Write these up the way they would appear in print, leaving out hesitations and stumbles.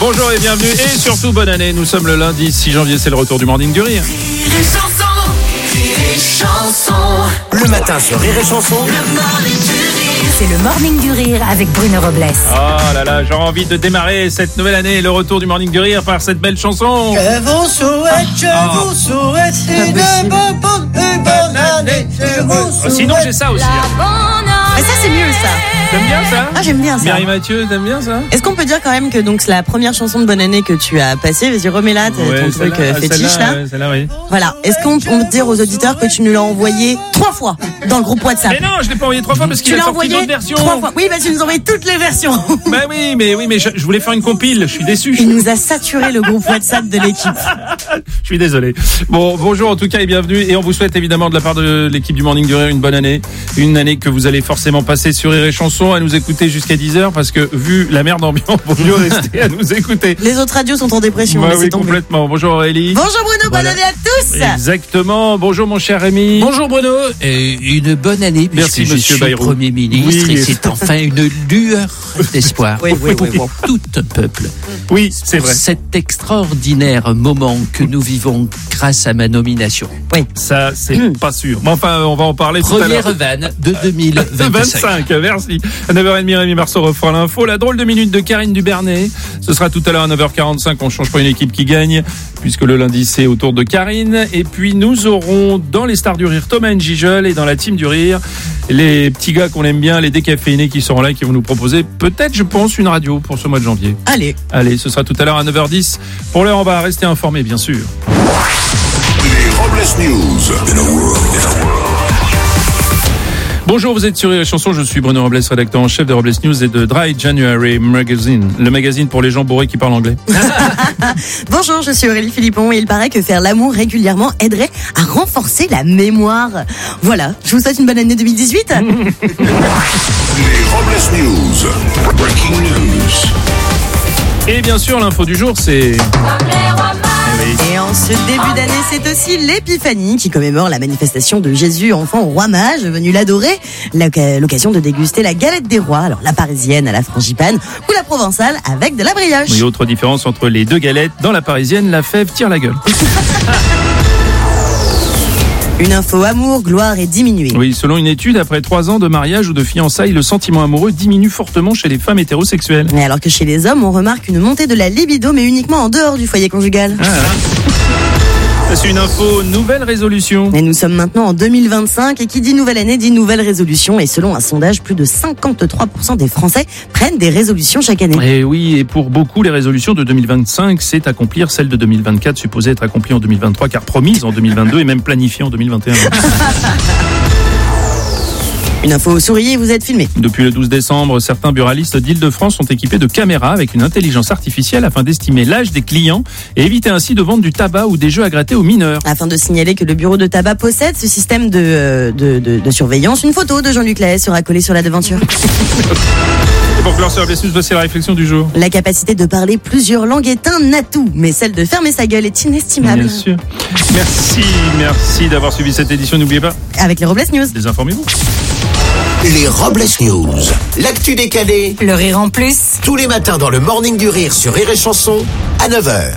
Bonjour et bienvenue et surtout bonne année. Nous sommes le lundi 6 janvier, c'est le retour du Morning du Rire. Le matin sur Rire et Chanson. C'est le Morning du Rire avec Bruno Robles. Oh là là, j'aurais envie de démarrer cette nouvelle année, le retour du Morning du Rire par cette belle chanson. Je vous souhaite une bonne année. Sinon j'ai ça aussi. Mais ça c'est mieux ça. T'aimes bien ça? Ah j'aime bien ça. Mireille Mathieu, t'aimes bien ça? Est-ce qu'on peut dire quand même que donc c'est la première chanson de bonne année que tu as passée? Vas-y remets-la, ton truc fétiche là. Celle-là, oui. Voilà. Est-ce qu'on peut dire aux auditeurs que tu nous l'as envoyé 3 fois dans le groupe WhatsApp? Mais non, je l'ai pas envoyé 3 fois parce qu'il a sorti d'autres versions. 3 fois. Oui, bah tu nous as envoyé toutes les versions. Bah oui, mais je voulais faire une compile. Je suis déçu. Il nous a saturé le groupe WhatsApp de l'équipe. Je suis désolé. Bon, bonjour en tout cas et bienvenue. Et on vous souhaite évidemment de la part de l'équipe du Morning du Rire une bonne année. Une année que vous allez forcément passer sur Rire et Chanson à nous écouter jusqu'à 10h parce que vu la merde ambiante, vaut mieux rester à nous écouter. Les autres radios sont en dépression. Bah oui, complètement. Bonjour Aurélie. Bonjour Bruno, bonne année à tous. Exactement. Bonjour mon cher Rémi. Bonjour Bruno. Une bonne année. Merci puisque monsieur je suis Bayrou. Premier ministre et c'est enfin une lueur d'espoir pour tout un peuple. Oui, c'est vrai. Cet extraordinaire moment que nous vivons grâce à ma nomination. Oui. Ça, c'est pas sûr. Mais enfin, on va en parler tout à l'heure. Première vanne de 2025. Merci. À 9h30, Rémi Marceau refera l'info. La drôle de minute de Karine Dubernet. Ce sera tout à l'heure à 9h45. On change pas une équipe qui gagne, puisque le lundi, c'est au tour de Karine. Et puis, nous aurons dans les stars du rire Thomas Njijol et dans la team du rire, les petits gars qu'on aime bien, les décaféinés qui seront là et qui vont nous proposer peut-être, je pense, une radio pour ce mois de janvier. Allez, ce sera tout à l'heure à 9h10. Pour l'heure, on va rester informés, bien sûr. Les Robles News. Bonjour, vous êtes sur Rire et Chanson, je suis Bruno Robles, rédacteur en chef de Robles News et de Dry January Magazine, le magazine pour les gens bourrés qui parlent anglais. Bonjour, je suis Aurélie Philippon et il paraît que faire l'amour régulièrement aiderait à renforcer la mémoire. Voilà, je vous souhaite une bonne année 2018. Les Robles News. Breaking news. Et bien sûr, l'info du jour, c'est... Et en ce début d'année, c'est aussi l'Épiphanie qui commémore la manifestation de Jésus, enfant au roi mage venu l'adorer. L'occasion de déguster la galette des rois, alors la parisienne à la frangipane ou la provençale avec de la brioche. Et autre différence entre les deux galettes, dans la parisienne, la fève tire la gueule. Une info amour, gloire et diminuée. Oui, selon une étude, après 3 ans de mariage ou de fiançailles, le sentiment amoureux diminue fortement chez les femmes hétérosexuelles. Mais alors que chez les hommes, on remarque une montée de la libido, mais uniquement en dehors du foyer conjugal. C'est une info, nouvelle résolution. Et nous sommes maintenant en 2025 et qui dit nouvelle année dit nouvelle résolution. Et selon un sondage, plus de 53% des Français prennent des résolutions chaque année. Et oui, et pour beaucoup, les résolutions de 2025, c'est accomplir celle de 2024, supposée être accomplie en 2023, car promise en 2022 et même planifiée en 2021. Une info, souriez, vous êtes filmé. Depuis le 12 décembre, certains buralistes d'Île-de-France sont équipés de caméras avec une intelligence artificielle afin d'estimer l'âge des clients et éviter ainsi de vendre du tabac ou des jeux à gratter aux mineurs. Afin de signaler que le bureau de tabac possède ce système de surveillance, une photo de Jean-Luc Lahaye sera collée sur la devanture. Et pour clore sur la blessure, voici la réflexion du jour. La capacité de parler plusieurs langues est un atout, mais celle de fermer sa gueule est inestimable. Bien sûr. Merci d'avoir suivi cette édition. N'oubliez pas, avec les Robles News, désinformez-vous. Les Robles News. L'actu décalée. Le rire en plus. Tous les matins dans le Morning du Rire sur Rire et Chanson à 9h.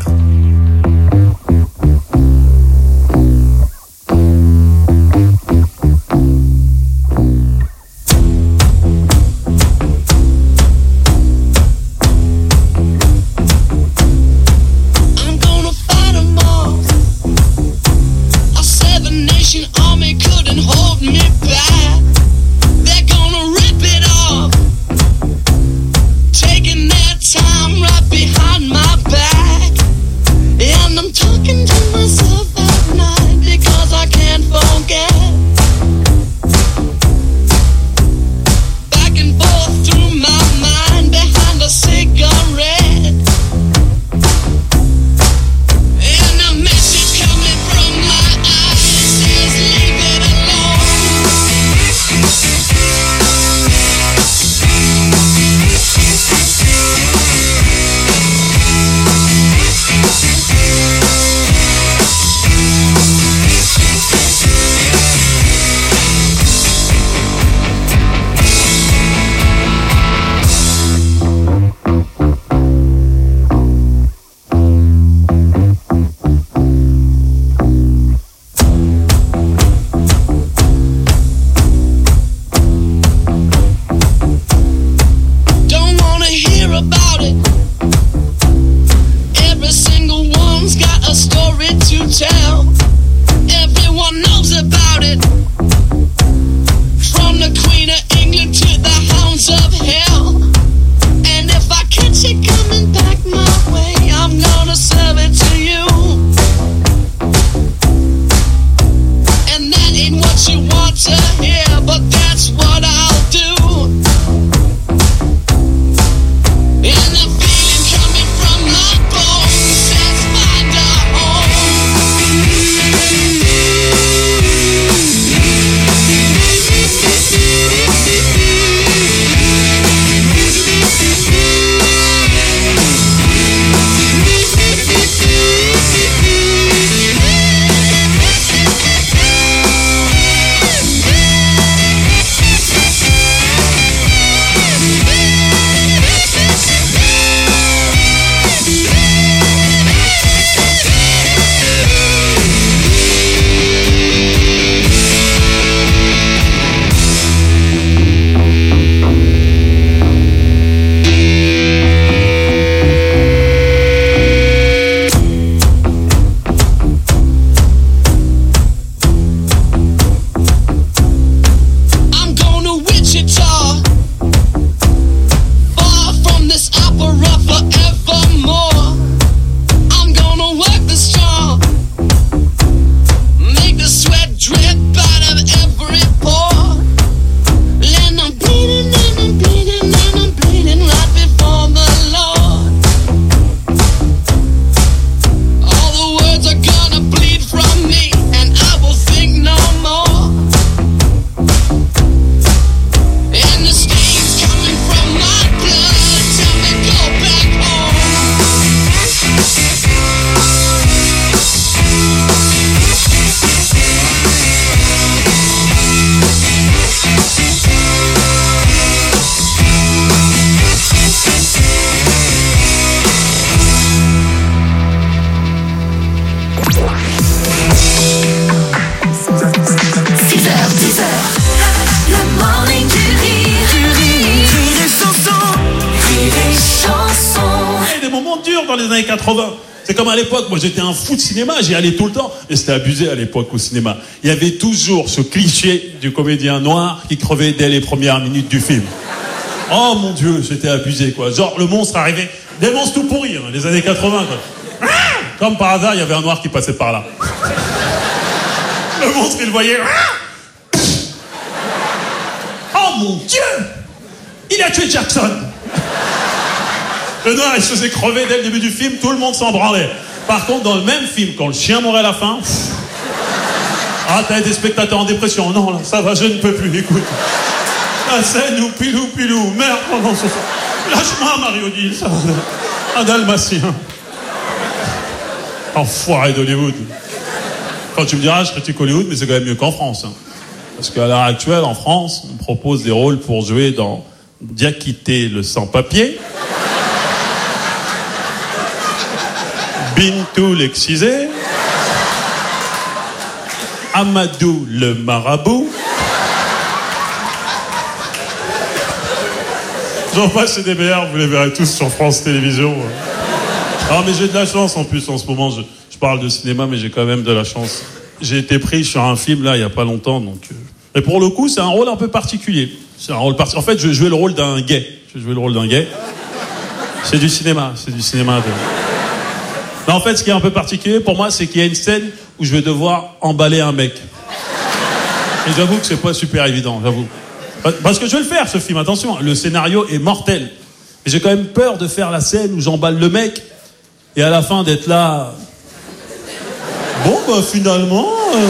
les années 80. C'est comme à l'époque, moi j'étais un fou de cinéma, j'y allais tout le temps. Et c'était abusé à l'époque au cinéma. Il y avait toujours ce cliché du comédien noir qui crevait dès les premières minutes du film. Oh mon Dieu, j'étais abusé quoi. Genre le monstre arrivait, des monstres tout pourris, hein, les années 80 quoi. Comme par hasard, il y avait un noir qui passait par là. Le monstre, il le voyait. Oh mon Dieu! Il a tué Jackson! Le noir, il se faisait crever dès le début du film, tout le monde s'en branlait. Par contre, dans le même film, quand le chien mourait à la fin... Ah, t'as des spectateurs en dépression. Non, là, ça va, je ne peux plus, écoute. La scène où pilou, merde, pendant ce temps. Lâche-moi, Mario Dill, ça va. Un dalmatien. Enfoiré d'Hollywood. Quand tu me diras, je critique Hollywood, mais c'est quand même mieux qu'en France. Hein. Parce qu'à l'heure actuelle, en France, on propose des rôles pour jouer dans Diakité le sans-papier, Bintou l'excisé, Amadou le marabout. J'en passe chez DBR, vous les verrez tous sur France Télévisions. Alors, mais j'ai de la chance en plus en ce moment. Je parle de cinéma, mais j'ai quand même de la chance. J'ai été pris sur un film là il y a pas longtemps, donc. Et pour le coup, c'est un rôle un peu particulier. C'est un rôle En fait, je vais jouer le rôle d'un gay. C'est du cinéma. Mais en fait, ce qui est un peu particulier pour moi, c'est qu'il y a une scène où je vais devoir emballer un mec. Et j'avoue que c'est pas super évident, j'avoue. Parce que je vais le faire, ce film, attention. Le scénario est mortel. Mais j'ai quand même peur de faire la scène où j'emballe le mec et à la fin d'être là... Bon, bah finalement...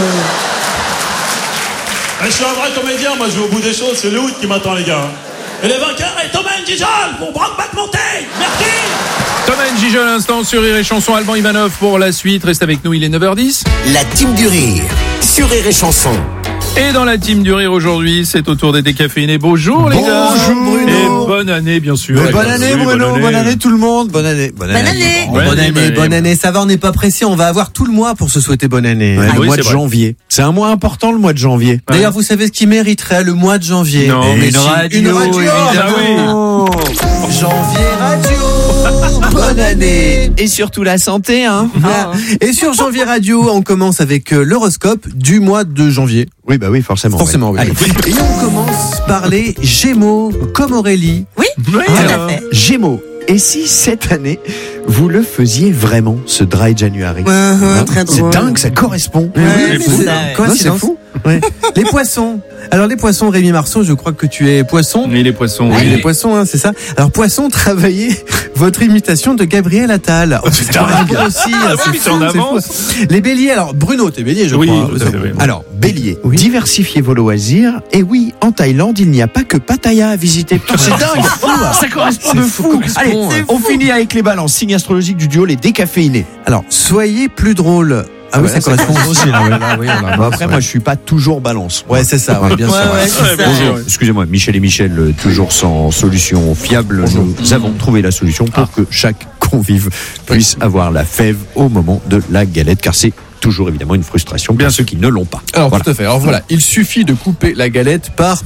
Je suis un vrai comédien, moi je vais au bout des choses, c'est le Hood qui m'attend les gars. Et les vainqueurs, et Thomas Njijol pour Brokeback Mountain. Merci. Thomas Njijol à l'instant sur Rire et Chanson, Alban Ivanov pour la suite. Reste avec nous, il est 9h10. La team du rire sur Rire et Chanson. Et dans la team du rire aujourd'hui, c'est au tour des décaféinés. Bonjour les gars. Bonjour Bruno. Et bonne année bien sûr. Bonne année Bruno, bonne année tout le monde. Bonne année. Bonne année. Bonne année. Ça va, on n'est pas pressé, on va avoir tout le mois pour se souhaiter bonne année. Ouais, le oui, mois de c'est vrai. janvier. C'est un mois important le mois de janvier. D'ailleurs, vous savez ce qui mériterait le mois de janvier? Non, mais une radio, évidemment. bah oui. Janvier Radio. Bonne année. Et surtout la santé, hein. Et sur Janvier Radio, on commence avec l'horoscope du mois de janvier. Oui, bah oui, forcément. Forcément, oui. Allez. Et on commence par les Gémeaux, comme Aurélie. Oui, tout à fait. Gémeaux. Et si cette année, vous le faisiez vraiment, ce Dry January? Très C'est drôle. dingue, ça correspond. Ouais, c'est c'est ça, ouais. coïncidence. Non, c'est fou. Ouais. Les poissons. Alors les poissons, Rémi Marceau, je crois que tu es poisson. Oui, les poissons. Oui, les poissons, hein, c'est ça. Alors poisson, travaillez votre imitation de Gabriel Attal. Oh, c'est dingue aussi. Ah oui, c'est t'es en fou, avance. c'est fou. Les béliers, alors Bruno, t'es bélier, je Oui, crois. tout à fait, oui. Alors, Bélier, Oui. diversifiez vos loisirs. Et oui, en Thaïlande, il n'y a pas que Pattaya à visiter. Putain, c'est dingue. Ça correspond de fou. Allez, on finit avec les balances. Signe astrologique du duo, les décaféinés. Alors, soyez plus drôle. Ah oui, ça correspond aussi. Là, oui, on a Bon, après, moi, je suis pas toujours balance. Ouais, c'est ça, ouais, bien sûr. Ouais, c'est ça. Bonjour, excusez-moi, Michel et Michel, toujours sans solution fiable. Nous avons trouvé la solution pour que chaque convive puisse avoir la fève au moment de la galette, car c'est toujours évidemment une frustration pour ceux qui ne l'ont pas. Alors, Voilà. tout à fait. Alors voilà, il suffit de couper la galette part.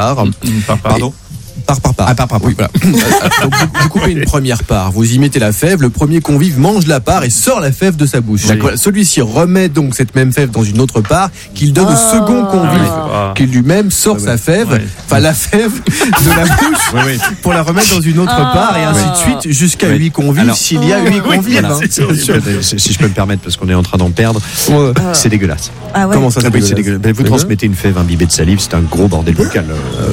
Pardon. Part. Ah, part. Oui, voilà. Donc, vous coupez une première part, vous y mettez la fève, le premier convive mange la part et sort la fève de sa bouche. D'accord. Celui-ci remet donc cette même fève dans une autre part qu'il donne au second convive, qui lui-même sort sa fève, enfin la fève de la bouche, pour la remettre dans une autre part et ainsi de suite jusqu'à 8 convives Alors, s'il y a 8 convives. Voilà. Si je peux me permettre, parce qu'on est en train d'en perdre, c'est dégueulasse. Ah ouais. Comment ça, Ah oui, c'est c'est dégueulasse. Ben, vous transmettez une fève imbibée de salive, c'est un gros bordel buccal.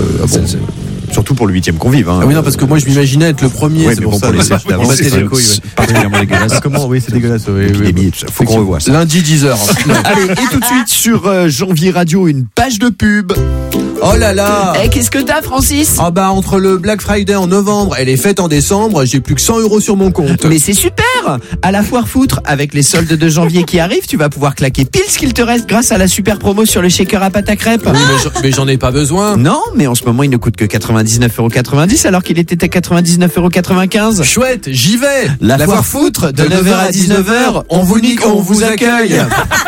Surtout pour le 8e convive. Hein. Ah oui, non, parce que moi je m'imaginais être le premier, Ouais, c'est mais pour bon, ça. pour les cercles On d'avance, battait c'est les couilles, ouais. particulièrement dégueulasse. Comment? Oui, c'est dégueulasse. Oui, Épidémie et tout ça. Faut qu'on revoie ça. Lundi 10h. Allez, et tout de suite sur Janvier Radio, une page de pub. Oh là là. Eh, qu'est-ce que t'as, Francis? Ah bah entre le Black Friday en novembre et les fêtes en décembre, j'ai plus que 100 € sur mon compte. Mais c'est super! À la foire foutre, avec les soldes de janvier qui arrivent, tu vas pouvoir claquer pile ce qu'il te reste grâce à la super promo sur le shaker à pâte à crêpes. Oui, mais j'en ai pas besoin. Non, mais en ce moment, il ne coûte que 99,90 € alors qu'il était à 99,95 €. Chouette, j'y vais. La foire foutre de 9h à 19h, on vous nique, on vous accueille.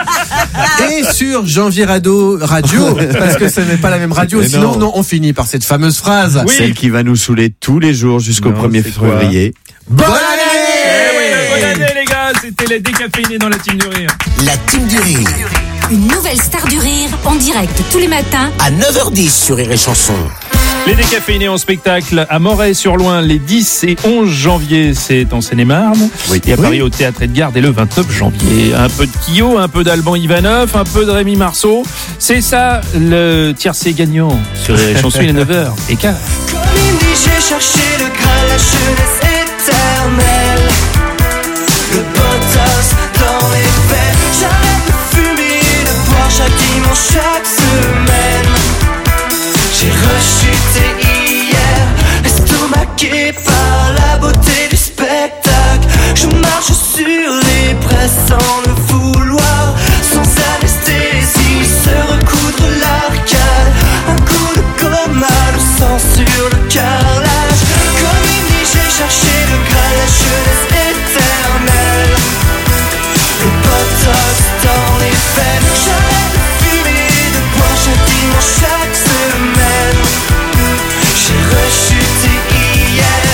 Et sur Janvier Radio, parce que ce n'est pas la même radio, Mais sinon non. on finit par cette fameuse phrase. Celle qui va nous saouler tous les jours jusqu'au Non, 1er c'est quoi février. Bonne année! c'était les décaféinés dans la team du rire. La team du rire. Une nouvelle star du rire en direct tous les matins À 9h10 sur Rire et Chanson. Les décaféinés en spectacle à Moret-sur-Loing les 10 et 11 janvier, c'est en Seine-et-Marne. Oui. Et à Paris au Théâtre Edgar dès le 29 janvier. Un peu de Kyo, un peu d'Alban Ivanov, un peu de Rémi Marceau. C'est ça le tiercé gagnant sur les chansons, il est 9h15. Comme il dit, j'ai cherché le Graal, la jeunesse éternelle. Le botox dans les veines. J'arrête de fumer et de boire chaque dimanche, chaque semaine. J'ai rechuté hier, estomaqué par la beauté du spectacle. Je marche sur les presses sans le vouloir, sans anesthésie, se recoudre l'arcade. Un coup de coma, le sang sur le carrelage. Comme il dit, j'ai cherché le Graal, la jeunesse éternelle. Le botox dans les veines. J'arrête de fumer et de boire chaque dimanche, chaque semaine. J'ai rechuté hier.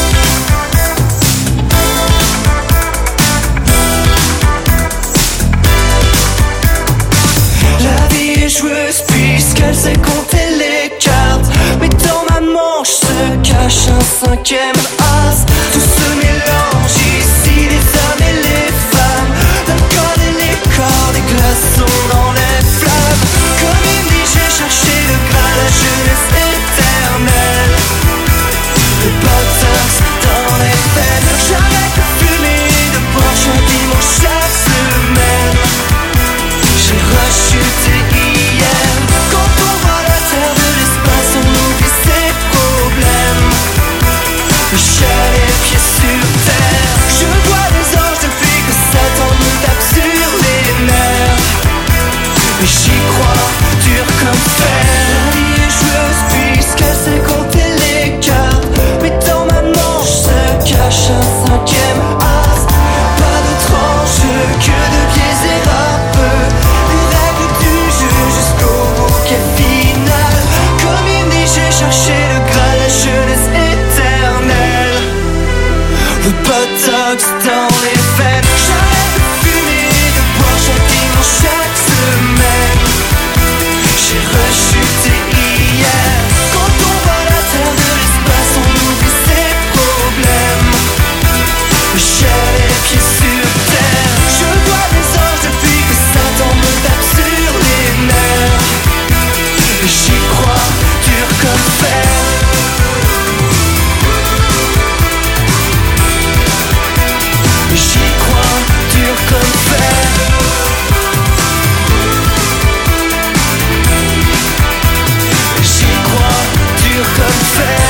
La vie est joueuse puisqu'elle sait compter les cartes. Mais dans ma manche se cache un cinquième as. Tout se mélange ici, les hommes et les femmes. L'alcool et les corps, des glaçons dans les flammes. Comme il dit, j'ai cherché le Graal, la jeunesse éternelle. Le botox dans les veines. J'arrête de fumer et de boire chaque dimanche, chaque semaine. J'ai rechuté hier. Quand on voit la terre de l'espace, on oublie ses problèmes. Le ciel et pieds sur terre. Je vois les anges depuis que Satan me tape sur les nerfs. Mais j'y crois, dur comme fer. La vie est joueuse puisqu'elle sait compter les cartes. Mais dans ma manche se cache un cinquième as. Pas d'autre enjeu que de biaiser un peu les règles du jeu jusqu'au bouquet final. Comme il dit, j'ai cherché le Graal, la jeunesse éternelle. Le botox dans les veines. J'arrête de fumer et de boire chaque dimanche, chaque semaine. J'ai rechuté hier. Quand on voit la terre de l'espace, on oublie ses problèmes. Le ciel et les pieds sur terre. Je vois les anges depuis que Satan me tape sur les nerfs. Et j'y crois, dur comme fer. J'y crois, dur comme fer. J'y crois, dur comme fer.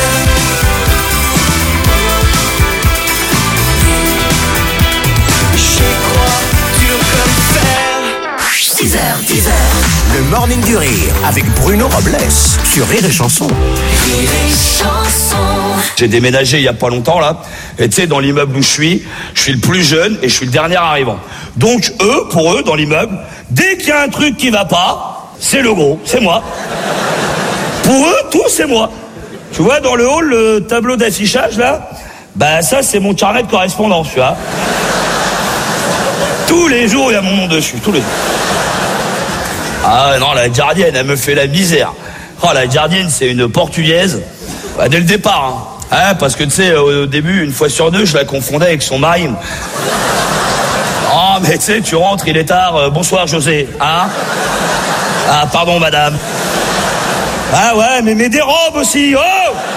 J'y crois, dur comme fer. 6h, 10h. Le Morning du Rire avec Bruno Robles sur Rire et Chanson. Rire et Chanson. J'ai déménagé il y a pas longtemps là, et tu sais, dans l'immeuble où je suis le plus jeune et je suis le dernier arrivant. Donc pour eux, dans l'immeuble, dès qu'il y a un truc qui va pas, c'est le gros, c'est moi. Pour eux, tout c'est moi. Tu vois, dans le hall, le tableau d'affichage là, bah ça c'est mon carnet de correspondance, tu vois. Tous les jours, il y a mon nom dessus, tous les jours. Ah non, la gardienne, elle me fait la misère. Oh, la gardienne, c'est une portugaise. Bah, dès le départ, hein. Ah, parce que tu sais, au début, une fois sur deux, je la confondais avec son mari. Oh, mais tu sais, tu rentres, il est tard. Bonsoir, José. Hein? Ah, pardon, madame. Ah ouais, mais des robes aussi. Oh!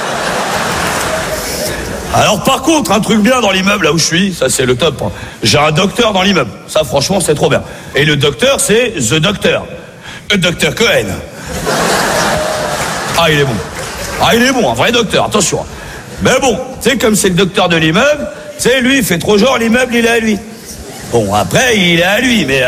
Alors par contre, un truc bien dans l'immeuble là où je suis, ça c'est le top. Hein. J'ai un docteur dans l'immeuble. Ça franchement c'est trop bien. Et le docteur c'est The Doctor. Le docteur Cohen. Ah il est bon. Ah il est bon, un vrai docteur, attention. Mais bon, tu sais comme c'est le docteur de l'immeuble, tu sais lui il fait trop genre l'immeuble il est à lui. Bon après il est à lui mais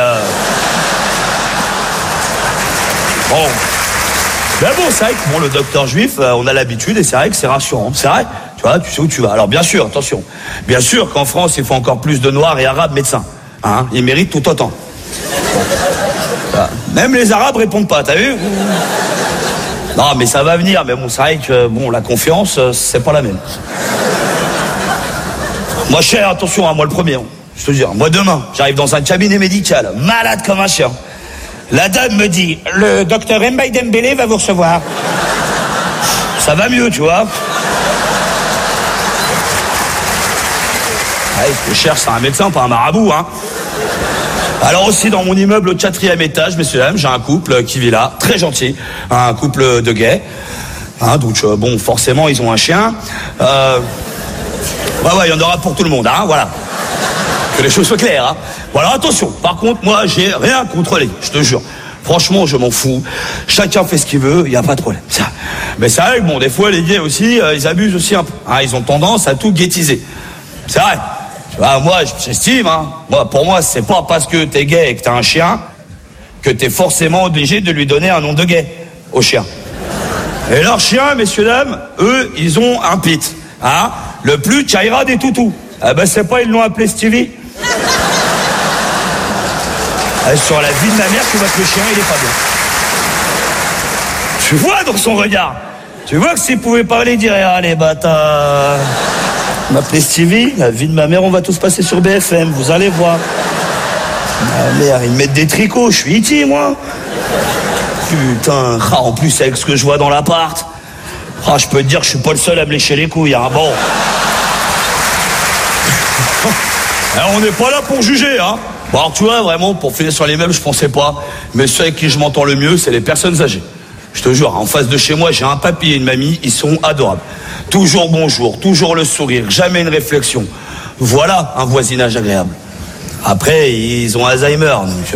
bon. Mais bon c'est vrai que bon, le docteur juif, on a l'habitude et c'est vrai que c'est rassurant. C'est vrai. Tu vois, tu sais où tu vas. Alors bien sûr, attention. Bien sûr qu'en France, il faut encore plus de Noirs et Arabes médecins. Hein, ils méritent tout autant. Bon. Même les Arabes répondent pas, t'as vu? Non, mais ça va venir. Mais bon, c'est vrai que bon, la confiance, c'est pas la même. Moi, cher, attention, hein, moi le premier. Je te dis, moi demain, j'arrive dans un cabinet médical, malade comme un chien. La dame me dit, le docteur Mbaye Dembélé va vous recevoir. Ça va mieux, tu vois. Ouais, ce que je cherche, c'est un médecin, pas un marabout, hein. Alors aussi, dans mon immeuble au 4e étage, messieurs dames, j'ai un couple qui vit là, très gentil, un couple de gays. Hein, donc, bon, forcément, ils ont un chien. Ouais, il y en aura pour tout le monde, hein, voilà. Que les choses soient claires, hein. Voilà, attention, par contre, moi, j'ai rien contrôlé, je te jure. Franchement, je m'en fous. Chacun fait ce qu'il veut, il n'y a pas de problème. Ça. Mais c'est vrai que, bon, des fois, les gays aussi, ils abusent aussi un peu. Hein, ils ont tendance à tout ghettiser. C'est vrai. Tu vois, moi, j'estime, hein. Moi, pour moi, c'est pas parce que t'es gay et que t'as un chien que t'es forcément obligé de lui donner un nom de gay au chien. Et leurs chiens, messieurs, dames, eux, ils ont un pit. Hein, le plus Chaira des toutous. Ah ben, c'est pas, ils l'ont appelé Stevie. Sur la vie de ma mère, tu vois que le chien, il est pas bien. Tu vois dans son regard. Tu vois que s'il pouvait parler, il dirait, ah, les bâtards. M'appeler Stevie, la vie de ma mère, on va tous passer sur BFM, vous allez voir. Ma mère, ils me mettent des tricots, je suis iti, moi. Putain, en plus, avec ce que je vois dans l'appart, je peux te dire que je suis pas le seul à me lécher les couilles, hein, bon. Alors, on n'est pas là pour juger, hein. Bon, alors, tu vois, vraiment, pour finir sur les meubles, je pensais pas. Mais ceux avec qui je m'entends le mieux, c'est les personnes âgées. Je te jure, en face de chez moi, j'ai un papy et une mamie, ils sont adorables. Toujours bonjour, toujours le sourire, jamais une réflexion. Voilà un voisinage agréable. Après, ils ont Alzheimer, donc...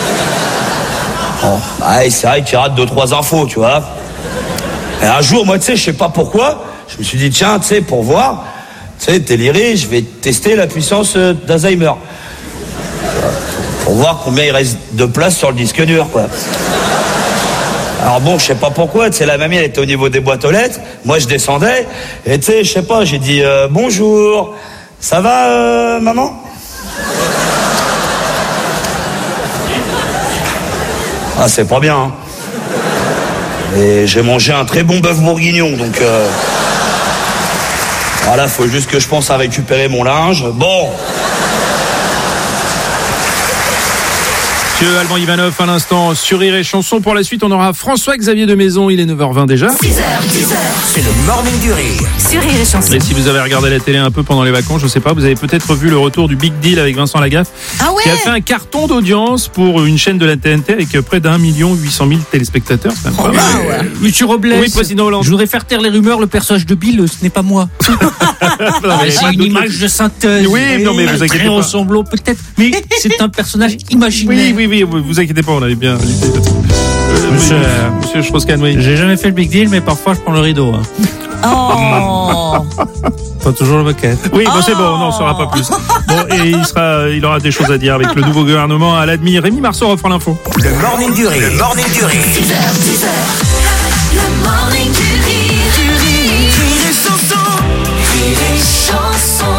Bon, c'est vrai qu'ils ratent 2-3 infos, tu vois. Et un jour, moi, tu sais, je sais pas pourquoi, je me suis dit, tiens, tu sais, pour voir, tu sais, déliré, je vais tester la puissance d'Alzheimer. Pour voir combien il reste de place sur le disque dur, quoi. Alors bon, je sais pas pourquoi, tu sais, la mamie, elle était au niveau des boîtes aux lettres, moi je descendais, et tu sais, je sais pas, j'ai dit bonjour, ça va, maman? Ah, c'est pas bien, hein. Et j'ai mangé un très bon bœuf bourguignon, donc voilà, faut juste que je pense à récupérer mon linge. Bon. Monsieur Alban Ivanov, à l'instant, sur Rire et Chanson. Pour la suite, on aura François-Xavier de Maison. Il est 9h20 déjà. 6h, 10h, c'est le Morning du Rire. Sur Rire et Chanson. Et si vous avez regardé la télé un peu pendant les vacances, je sais pas, vous avez peut-être vu le retour du Big Deal avec Vincent Lagaffe. Ah ouais. Qui a fait un carton d'audience pour une chaîne de la TNT avec près d'1 800 000 téléspectateurs. C'est pas mal. Monsieur Robles. Oui, président Hollande. Je voudrais faire taire les rumeurs, le personnage de Bill, ce n'est pas moi. C'est une image de synthèse. Oui, non, mais vous inquiétez très pas. ressemblant peut-être, mais c'est un personnage imaginaire. Oui, vous inquiétez pas, on avait bien l'idée. Monsieur Strauss-Kahn, oui. J'ai jamais fait le big deal, mais parfois je prends le rideau. Hein. Oh. Pas toujours le bucket. Oui, bon, c'est bon, on n'en saura pas plus. Bon, et il aura des choses à dire avec le nouveau gouvernement à l'admi. Rémi Marceau reprend l'info. Le Morning du Rire. Le Morning du Rire. 6h, 10h. Le Morning du Rire. Rire et Chanson. Rire et Chanson.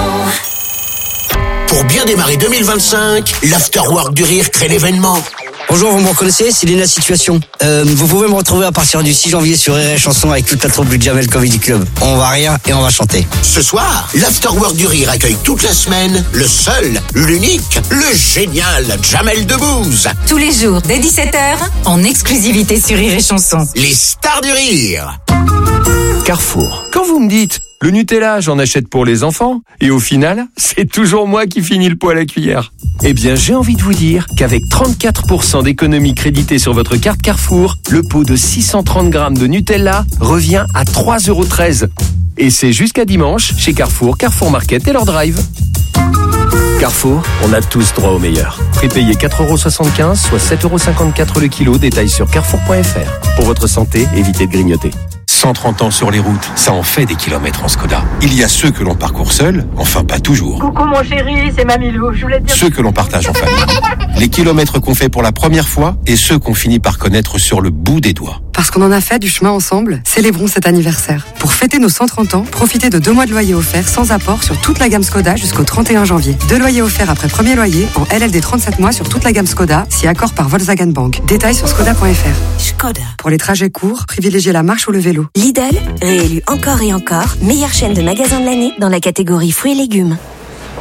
Pour bien démarrer 2025, l'Afterwork du Rire crée l'événement. Bonjour, vous me reconnaissez? C'est Lina Situation. Vous pouvez me retrouver à partir du 6 janvier sur Rire et Chanson avec toute la troupe du Jamel Comedy Club. On va rire et on va chanter. Ce soir, l'Afterwork du Rire accueille toute la semaine le seul, l'unique, le génial Jamel Debbouze. Tous les jours, dès 17h, en exclusivité sur Rire et Chanson. Les stars du rire. Carrefour. Quand vous me dites le Nutella, j'en achète pour les enfants, et au final, c'est toujours moi qui finis le pot à la cuillère. Eh bien, j'ai envie de vous dire qu'avec 34% d'économie créditée sur votre carte Carrefour, le pot de 630 grammes de Nutella revient à 3,13 €. Et c'est jusqu'à dimanche chez Carrefour, Carrefour Market et leur drive. Carrefour, on a tous droit au meilleur. Prix payé 4,75 €, soit 7,54 € le kilo. Détail sur carrefour.fr. Pour votre santé, évitez de grignoter. 130 ans sur les routes, ça en fait des kilomètres en Skoda. Il y a ceux que l'on parcourt seul, enfin pas toujours. Coucou mon chéri, c'est Mamilou, je voulais te dire... Ceux que l'on partage en famille. Les kilomètres qu'on fait pour la première fois et ceux qu'on finit par connaître sur le bout des doigts. Parce qu'on en a fait du chemin ensemble, célébrons cet anniversaire. Pour fêter nos 130 ans, profitez de 2 mois de loyer offert sans apport sur toute la gamme Skoda jusqu'au 31 janvier. 2 loyers offerts après premier loyer en LLD 37 mois sur toute la gamme Skoda, si accord par Volkswagen Bank. Détails sur skoda.fr. Skoda. Pour les trajets courts, privilégiez la marche ou le vélo. Lidl, réélu encore et encore, meilleure chaîne de magasins de l'année dans la catégorie fruits et légumes.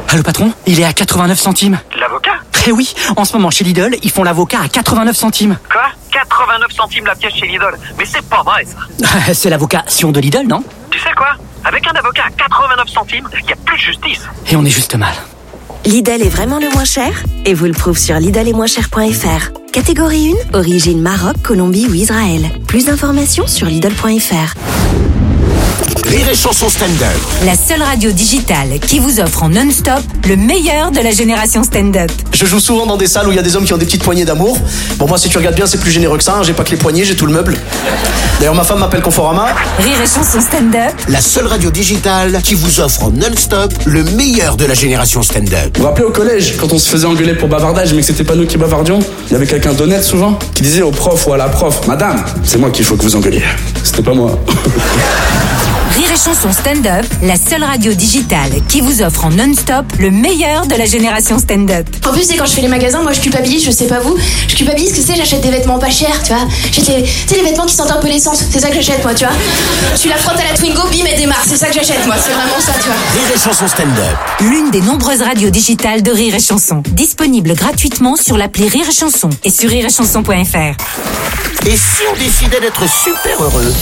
Le patron, il est à 89 centimes. L'avocat? Eh oui, en ce moment chez Lidl, ils font l'avocat à 89 centimes. Quoi? 89 centimes la pièce chez Lidl? Mais c'est pas vrai ça. C'est l'avocat Sion de Lidl, non? Tu sais quoi? Avec un avocat à 89 centimes, y a plus de justice. Et on est juste mal. Lidl est vraiment le moins cher et vous le prouve sur lidl-et-moins-cher.fr. Catégorie 1, origine Maroc, Colombie ou Israël. Plus d'informations sur lidl.fr. Rire et Chanson stand-up. La seule radio digitale qui vous offre en non-stop le meilleur de la génération stand-up. Je joue souvent dans des salles où il y a des hommes qui ont des petites poignées d'amour. Bon, moi, si tu regardes bien, c'est plus généreux que ça. Hein. J'ai pas que les poignées, j'ai tout le meuble. D'ailleurs, ma femme m'appelle Conforama. Rire et Chanson stand-up. La seule radio digitale qui vous offre en non-stop le meilleur de la génération stand-up. Vous vous rappelez au collège, quand on se faisait engueuler pour bavardage, mais que c'était pas nous qui bavardions, il y avait quelqu'un d'honnête souvent qui disait au prof ou à la prof: Madame, c'est moi qu'il faut que vous engueuliez. C'était pas moi. Rire et Chanson stand-up, la seule radio digitale qui vous offre en non-stop le meilleur de la génération stand-up. En plus, c'est quand je fais les magasins, moi je culpabilise, je sais pas vous, je culpabilise que j'achète des vêtements pas chers, tu vois. J'achète les vêtements qui sentent un peu l'essence, c'est ça que j'achète moi, tu vois. Tu la frottes à la Twingo, bim, elle démarre, c'est ça que j'achète moi, c'est vraiment ça, tu vois. Rire et Chanson stand-up. L'une des nombreuses radios digitales de Rire et Chanson, disponible gratuitement sur l'appli Rire et Chanson et sur rireetchanson.fr. Et si on décidait d'être super heureux?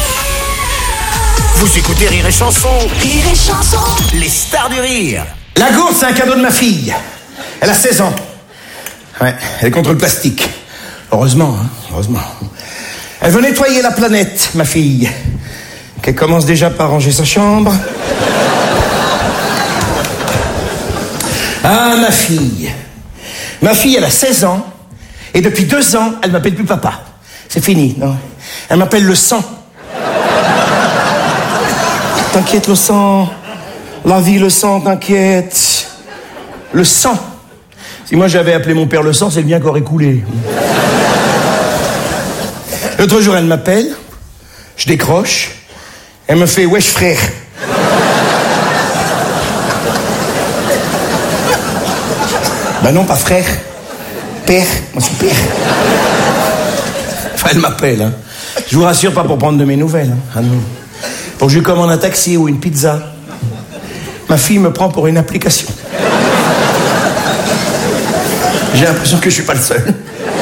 Vous écoutez Rire et Chanson. Rire et Chanson. Les stars du rire. La gourde, c'est un cadeau de ma fille. Elle a 16 ans. Ouais, elle est contre le plastique. Heureusement, hein, heureusement. Elle veut nettoyer la planète, ma fille. Qu'elle commence déjà par ranger sa chambre. Ah, ma fille. Ma fille, elle a 16 ans. Et depuis 2 ans, elle m'appelle plus papa. C'est fini, non? Elle m'appelle le sang. T'inquiète, le sang. La vie, le sang, t'inquiète. Le sang. Si moi j'avais appelé mon père le sang, c'est le bien qu'aurait coulé. L'autre jour, elle m'appelle. Je décroche. Elle me fait: wesh frère. Ben non, pas frère. Père. Moi, c'est père. Enfin, elle m'appelle. Hein. Je vous rassure, pas pour prendre de mes nouvelles. Hein. Ah non. Pour que je lui commande un taxi ou une pizza. Ma fille me prend pour une application. J'ai l'impression que je suis pas le seul.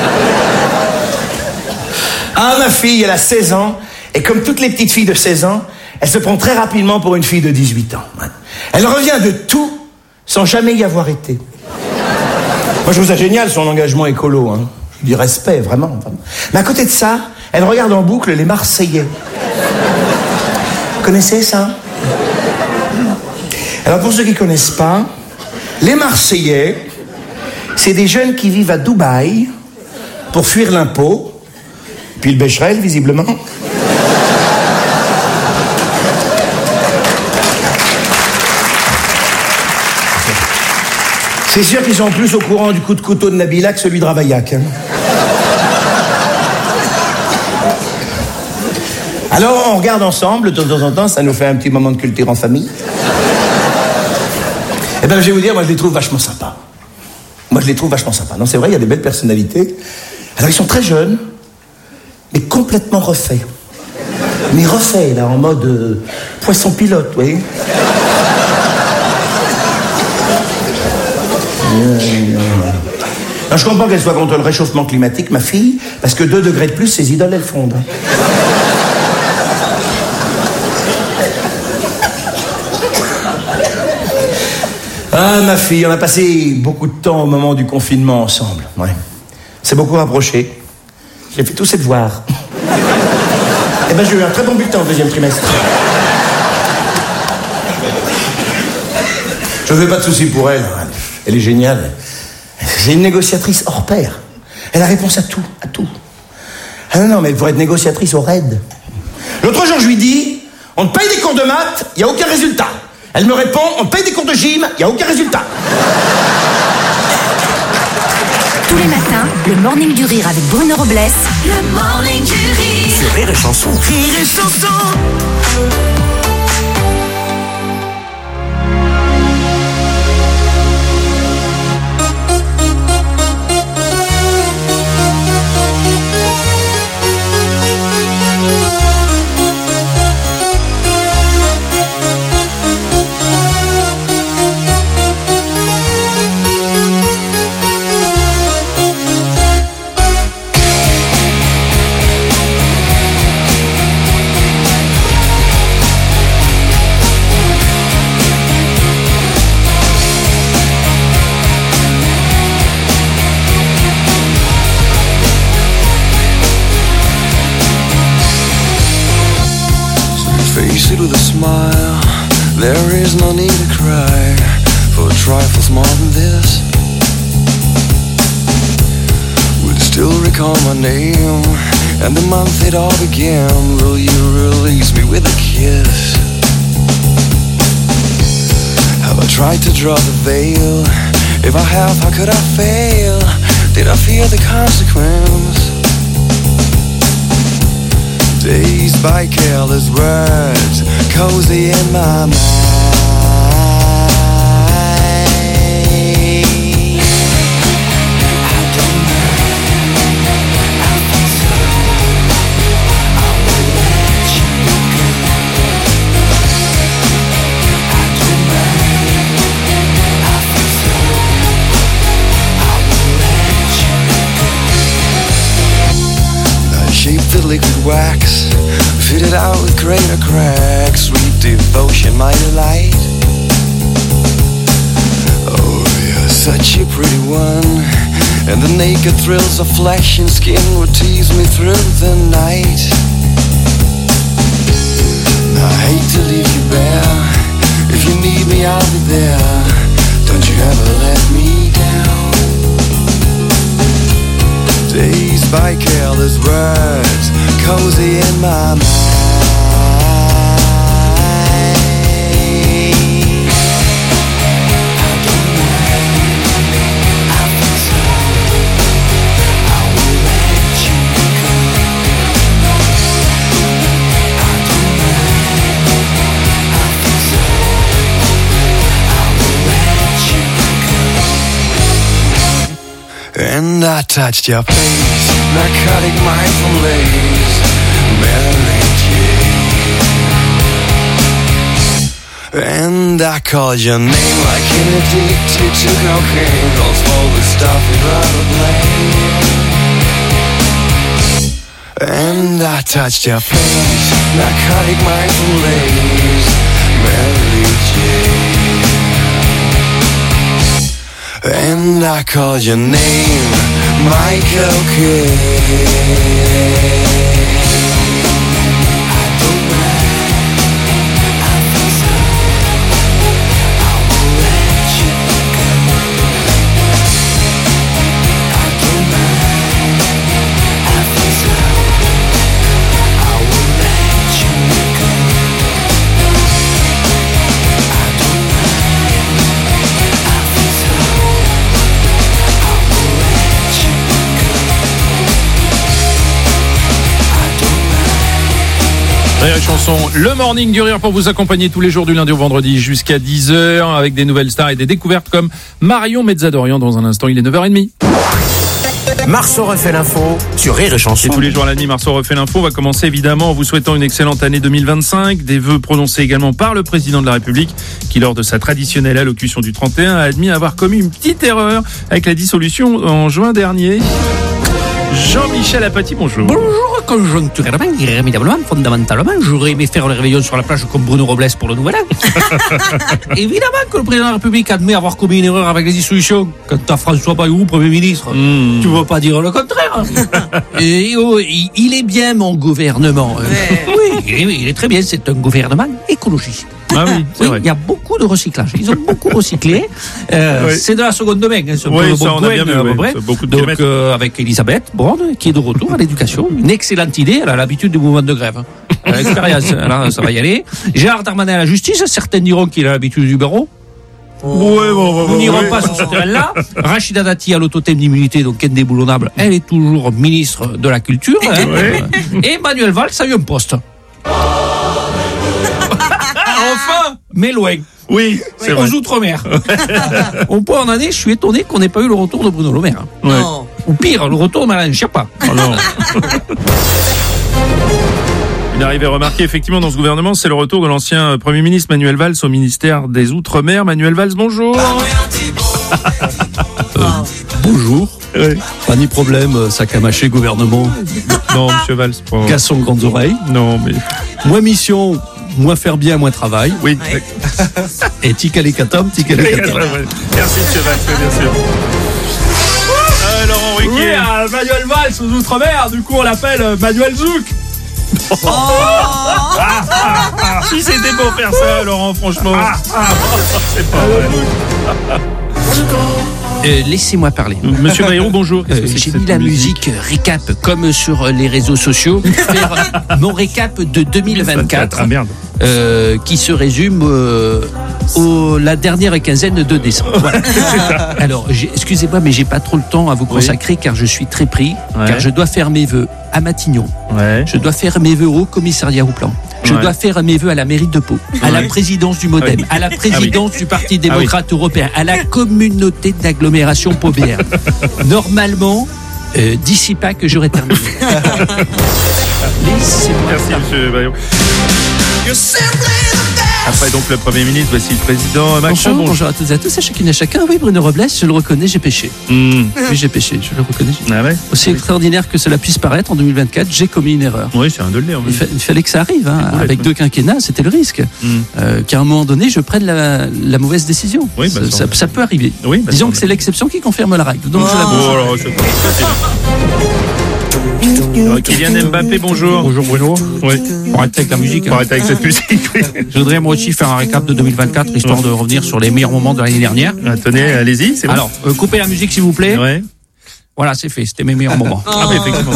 Ah, ma fille, elle a 16 ans. Et comme toutes les petites filles de 16 ans, elle se prend très rapidement pour une fille de 18 ans. Elle revient de tout sans jamais y avoir été. Moi, je trouve ça génial, son engagement écolo. Hein. Je lui dis respect, vraiment. Mais à côté de ça, elle regarde en boucle les Marseillais. Vous connaissez ça? Alors, pour ceux qui ne connaissent pas, les Marseillais, c'est des jeunes qui vivent à Dubaï pour fuir l'impôt, puis le Becherel, visiblement. C'est sûr qu'ils sont plus au courant du coup de couteau de Nabila que celui de Ravaillac. Hein. Alors, on regarde ensemble, de temps en temps, ça nous fait un petit moment de culture en famille. Eh ben, je vais vous dire, moi, je les trouve vachement sympas. Moi, je les trouve vachement sympas. Non, c'est vrai, il y a des belles personnalités. Alors, ils sont très jeunes, mais complètement refaits. Mais refaits, là, en mode poisson pilote, vous voyez. Non, je comprends qu'elle soit contre le réchauffement climatique, ma fille, parce que 2 degrés de plus, ses idoles, elles fondent. Ah, ma fille, on a passé beaucoup de temps au moment du confinement ensemble. Ouais. C'est beaucoup rapproché. J'ai fait tous ses devoirs. Eh ben, j'ai eu un très bon bulletin au 2e trimestre. Je ne fais pas de soucis pour elle. Elle est géniale. C'est une négociatrice hors pair. Elle a réponse à tout, à tout. Ah non, mais pour être négociatrice au raid. L'autre jour, je lui dis, on te paye des cours de maths, il n'y a aucun résultat. Elle me répond, on te paye des cours de gym, il n'y a aucun résultat. Tous les matins, le Morning du Rire avec Bruno Robles. Le Morning du Rire. Sur Rire et Chanson. Rire et Chanson. There is no need to cry for trifles more than this. Will you still recall my name and the month it all began? Will you release me with a kiss? Have I tried to draw the veil? If I have, how could I fail? Did I fear the consequence? Dazed by careless words, cozy in my mind. The liquid wax, fitted out with greater cracks. Sweet devotion, my delight. Oh, you're such a pretty one, and the naked thrills of flesh and skin would tease me through the night. I hate to leave you bare. If you need me, I'll be there. Don't you ever let me down. Dazed by careless words, cozy in my mind. And I touched your face, narcotic mindful lace, Mary Jane. And I called your name like an addicted to cocaine, calls for the stuff you'd rather play. And I touched your face, narcotic mindful lace, Mary Jane. And I called your name, Michael Kidd. Rire et chanson, le morning du rire pour vous accompagner tous les jours du lundi au vendredi jusqu'à 10h avec des nouvelles stars et des découvertes comme Marion Mezzadorian. Dans un instant, il est 9h30. Marceau refait l'info sur Rire et Chanson. Et tous les jours à la nuit, Marceau refait l'info. On va commencer évidemment en vous souhaitant une excellente année 2025. Des vœux prononcés également par le président de la République qui, lors de sa traditionnelle allocution du 31, a admis avoir commis une petite erreur avec la dissolution en juin dernier. Jean-Michel Apathy, bonjour. Bonjour, conjoncturellement, irrémédiablement, fondamentalement, j'aurais aimé faire le réveillon sur la plage comme Bruno Robles pour le nouvel an. Évidemment que le président de la République admet avoir commis une erreur avec les dissolutions. Quant à François Bayrou, Premier ministre, tu ne veux pas dire le contraire. Et il est bien mon gouvernement. Oui, il est très bien, c'est un gouvernement écologiste. Ah oui, c'est vrai. Il y a beaucoup de recyclage. Ils ont beaucoup recyclé. C'est de la seconde main. Hein, oui, ça on a bien vu. Beaucoup de donc, avec Elisabeth Borne, qui est de retour à l'éducation. Une excellente idée. Elle a l'habitude du mouvement de grève. Elle a l'expérience. Alors, ça va y aller. Gérard Darmanin à la justice. Certains diront qu'il a l'habitude du barreau. Nous n'irons pas sur ce terrain-là. Rachida Dati à l'autothème d'immunité, donc indéboulonnable. Elle est toujours ministre de la Culture. Et Manuel Valls a eu un poste. Enfin, mais loin. Oui, c'est aux Outre-mer. Au point en année, je suis étonné qu'on n'ait pas eu le retour de Bruno Le Maire. Ouais. Ou pire, le retour de Marlène Schiappa. Oh non. Une arrivée remarquée effectivement dans ce gouvernement, c'est le retour de l'ancien Premier ministre Manuel Valls au ministère des Outre-mer. Manuel Valls, bonjour. Bonjour. Oui. Pas ni problème, sac à mâcher, gouvernement. Non, monsieur Valls. Pas... Cassons grandes oreilles. Non, mais... Moins mission, moins faire bien, moins travail. Oui. Et ticalicatom, ticalicatom. Merci, monsieur Valls, bien sûr. Laurent Ruquier. Oui, Manuel Valls aux Outre-mer, du coup on l'appelle Manuel Zouk. Si c'était pour faire ça, Laurent, franchement. C'est pas vrai. Laissez-moi parler. Monsieur Bayrou, bonjour. Qu'est-ce que c'est J'ai que mis cette la musique musique récap comme sur les réseaux sociaux pour faire mon récap de 2024. Ah merde. Qui se résume la dernière quinzaine de décembre. Voilà. Alors, excusez-moi, mais j'ai pas trop le temps à vous consacrer car je suis très pris, car je dois faire mes vœux à Matignon. Je dois faire mes vœux au commissariat au plan. Je dois faire mes vœux à la mairie de Pau, à la présidence du MoDem, à la présidence du Parti démocrate européen, à la communauté d'agglomération paubière. Normalement, d'ici pas que j'aurai terminé. Merci, monsieur Bayrou. Après donc le Premier ministre, voici le président Macron. Bonjour à toutes et à tous, à chacune et à chacun. Oui, Bruno Robles, je le reconnais, j'ai péché. Oui, j'ai péché, je le reconnais. Ah ouais. Aussi extraordinaire que cela puisse paraître, en 2024, j'ai commis une erreur. Oui, c'est un de le dire. Il fallait que ça arrive. Avec 2 quinquennats, c'était le risque. Qu'à un moment donné, je prenne la mauvaise décision. Oui, ça peut arriver. Oui, disons que c'est l'exception qui confirme la règle. Donc je l'avoue. Kylian Mbappé, bonjour. Bonjour Bruno. Oui. Pour arrêter avec la musique. Pour arrêter avec cette musique, oui. Je voudrais moi aussi faire un récap de 2024, histoire de revenir sur les meilleurs moments de l'année dernière. Tenez, allez-y, c'est bon. Alors, coupez la musique s'il vous plaît. Ouais. Voilà, c'est fait, c'était mes meilleurs moments. Mais effectivement,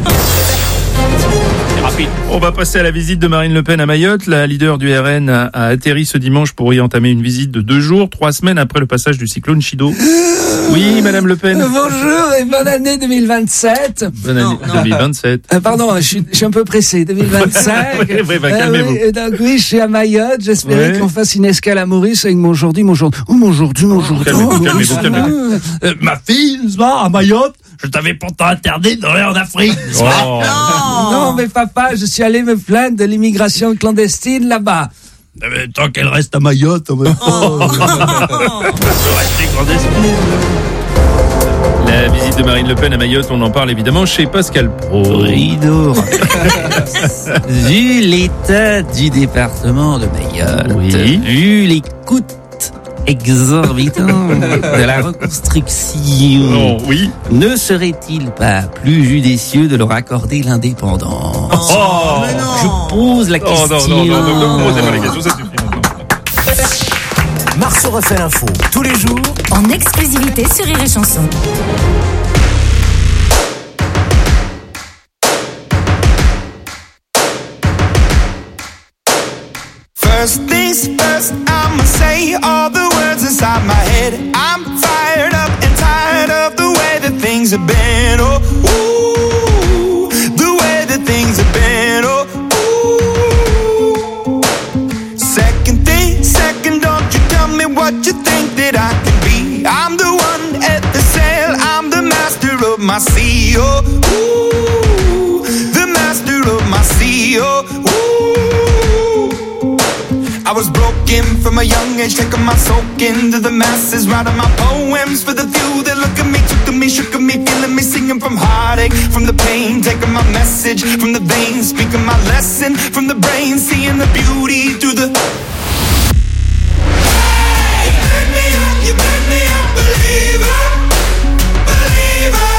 c'est rapide. On va passer à la visite de Marine Le Pen à Mayotte. La leader du RN a atterri ce dimanche pour y entamer une visite de 2 jours, 3 semaines après le passage du cyclone Chido. Oui, Madame Le Pen. Bonjour et bonne année 2027. Bonne année 2027. Pardon, je suis un peu pressé. 2025. Oui, calmez-vous. Donc oui, je suis à Mayotte. J'espérais qu'on fasse une escale à Maurice avec mon Jordi. Calmez-vous. Ma fille, à Mayotte, je t'avais pourtant interdit d'aller en Afrique. Non, mais papa, je suis allé me plaindre de l'immigration clandestine là-bas. Mais tant qu'elle reste à Mayotte, en même temps. La visite de Marine Le Pen à Mayotte, on en parle évidemment chez Pascal Pro. Rideau. Vu l'état du département de Mayotte, vu les coûts exorbitant de la reconstruction, ne serait-il pas plus judicieux de leur accorder l'indépendance? Je pose la question. Non, posez pas la question, ça suffit. Marceau refait l'info tous les jours en exclusivité sur Rire et Chanson. First things first, I'ma say all the words inside my head. I'm fired up and tired of the way that things have been. Oh, ooh, the way that things have been. Oh, ooh. Second thing, second, don't you tell me what you think that I can be. I'm the one at the sail, I'm the master of my sea. Oh, ooh, the master of my sea. Oh, ooh. I was broken from a young age, taking my soak into the masses, writing my poems for the few that look at me, took at me, shook at me, feeling me, singing from heartache, from the pain, taking my message from the veins, speaking my lesson from the brain, seeing the beauty through the. Hey, you burn me up, believer, believer.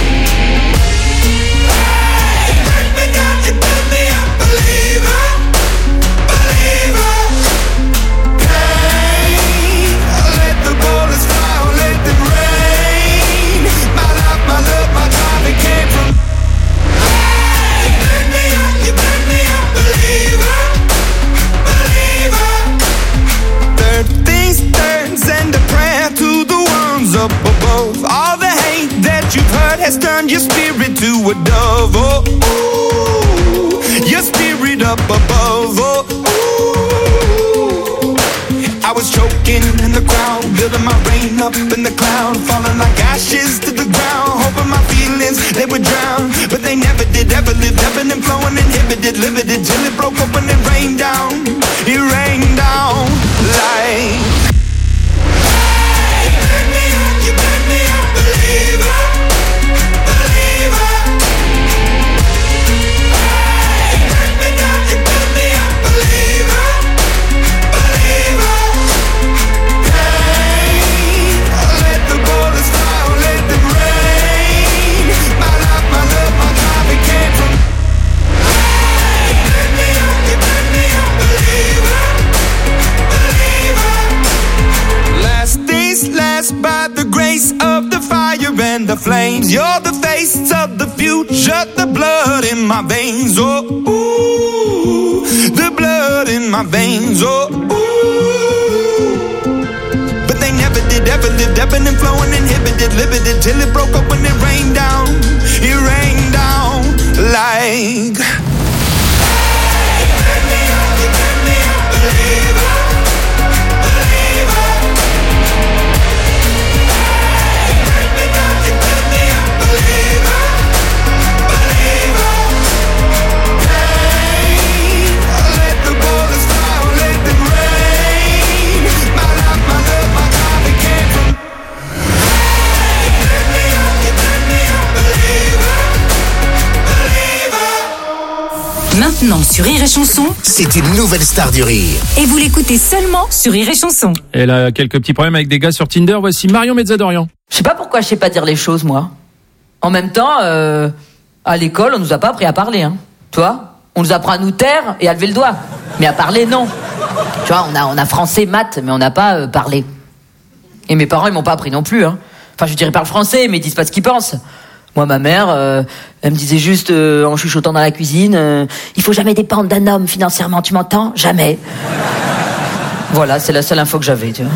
Hey, burn me down, you burn me up, believer. Up above, all the hate that you've heard has turned your spirit to a dove. Oh, ooh, your spirit up above. Oh, ooh. I was choking in the crowd, building my rain up in the cloud, falling like ashes to the ground, hoping my feelings they would drown, but they never did. Ever lived, ebbing and flowing, inhibited, limited, till it broke open and rained down. It rained down like. flames. You're the face of the future, the blood in my veins. Oh, ooh, the blood in my veins. Oh, ooh. But they never did, ever lived, ebbing and flowing, inhibited, limited, till it broke up when it rained down. It rained down like. Maintenant sur Rire et Chanson. C'est une nouvelle star du rire. Et vous l'écoutez seulement sur Rire et Chanson. Elle a quelques petits problèmes avec des gars sur Tinder. Voici Marion Mezzadorian. Je sais pas pourquoi je sais pas dire les choses, moi. En même temps, à l'école, on nous a pas appris à parler, hein. Tu vois, on nous apprend à nous taire et à lever le doigt. Mais à parler, non. Tu vois, on a français, maths, mais on n'a pas parlé. Et mes parents, ils m'ont pas appris non plus, hein. Enfin, je dirais parle français, mais ils disent pas ce qu'ils pensent. Moi, ma mère, elle me disait juste, en chuchotant dans la cuisine, il faut jamais dépendre d'un homme financièrement, tu m'entends? Jamais. Voilà, c'est la seule info que j'avais, tu vois.